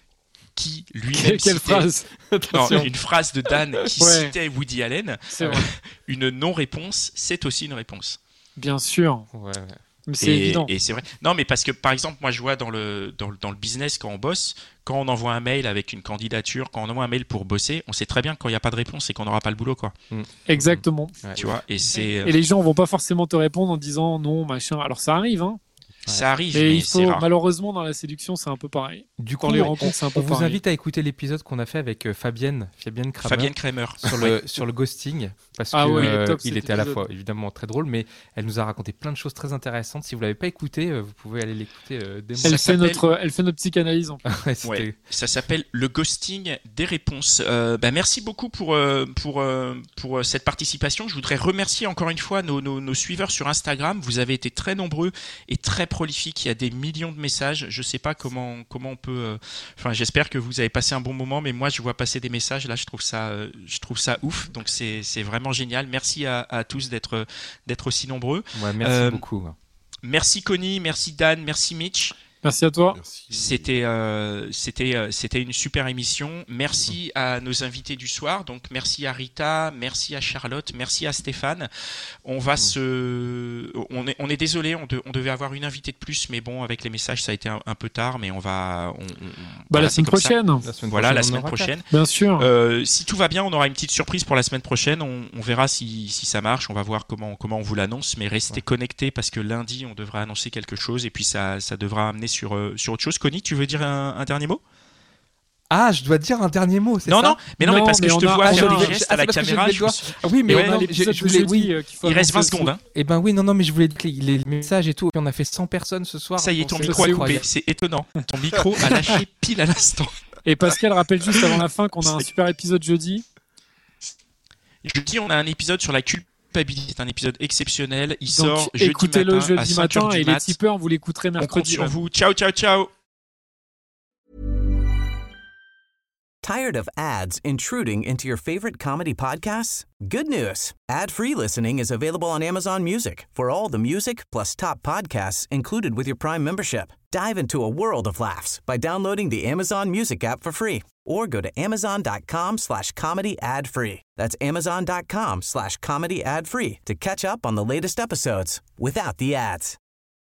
qui lui-même Quelle phrase non, Attention. une phrase de Dan qui Ouais. citait Woody Allen. C'est vrai. Une non-réponse, c'est aussi une réponse. Bien sûr, Ouais. mais c'est évident. Et c'est vrai. Non, mais parce que par exemple, moi je vois dans le business quand on bosse, quand on envoie un mail avec une candidature, quand on envoie un mail pour bosser, on sait très bien que quand il n'y a pas de réponse, c'est qu'on n'aura pas le boulot, quoi. Exactement. Ouais. Tu vois. Et c'est Et les gens vont pas forcément te répondre en disant non, machin. Alors ça arrive, hein. ça arrive, Mais mais il c'est faut, rare. malheureusement, dans la séduction, c'est un peu pareil. Du Dans coup, les rencontres, c'est un peu on vous pareil. invite à écouter l'épisode qu'on a fait avec Fabienne Kramer Fabienne Kramer. sur le ghosting, parce Ah que ouais, il est top, il cet était à la épisode. fois évidemment très drôle, mais elle nous a raconté plein de choses très intéressantes. Si vous l'avez pas écouté, vous pouvez aller l'écouter dès Ça Elle fait s'appelle- elle fait notre psychanalyse en plus. Ouais, c'était- Ouais, ça s'appelle le ghosting des réponses. Merci beaucoup pour cette participation. Je voudrais remercier encore une fois nos suiveurs sur Instagram. Vous avez été très nombreux et très prolifiques. Il y a des millions de messages. Je sais pas comment on peut. Enfin, j'espère que vous avez passé un bon moment, mais moi je vois passer des messages là. Je trouve ça ouf. Donc c'est vraiment génial. Merci à tous d'être aussi nombreux. Ouais, merci beaucoup. Merci Connie, merci Dan, merci Mitch. Merci à toi. Merci. C'était une super émission. Merci à nos invités du soir. Donc merci à Rita, merci à Charlotte, merci à Stéphane. On est désolé, on devait avoir une invitée de plus, mais bon, avec les messages, ça a été un peu tard, mais on va. La semaine prochaine, Voilà, la on semaine aura prochaine. bien sûr. Si tout va bien, on aura une petite surprise pour la semaine prochaine. On verra si ça marche. On va voir comment on vous l'annonce. Mais restez connectés parce que lundi, on devra annoncer quelque chose et puis ça devra amener sur autre chose. Connie, tu veux dire un dernier mot? Ah, je dois dire un dernier mot, c'est ça? Non, mais parce que je te vois faire des gestes à la parce que j'ai caméra. levé le doigt. Ah oui, mais Ouais, non, l'épisode je de voulais, jeudi, oui. qu'il faut Il reste 20 annoncer secondes. aussi. Hein. Eh ben oui, non, mais je voulais dire les messages et tout. Et on a fait 100 personnes ce soir. Ça y est, ton Donc, micro a c'est coupé. incroyable. C'est étonnant. Ton micro a lâché pile à l'instant. Et Pascal rappelle juste avant la fin qu'on a un super épisode jeudi. Jeudi, on a un épisode sur la culpabilité. C'est un épisode exceptionnel. Il Donc sort jeudi écoutez-le matin à jeudi 5h matin du et les mat. tipeurs, vous l'écouterez On compte mercredi. sur vous. Ciao, ciao, ciao. Tired of ads intruding into your favorite comedy podcasts? Good news. Ad-free listening is available on Amazon Music for all the music plus top podcasts included with your Prime membership. Dive into a world of laughs by downloading the Amazon Music app for free or go to amazon.com/comedy ad-free. That's amazon.com/comedy ad-free to catch up on the latest episodes without the ads.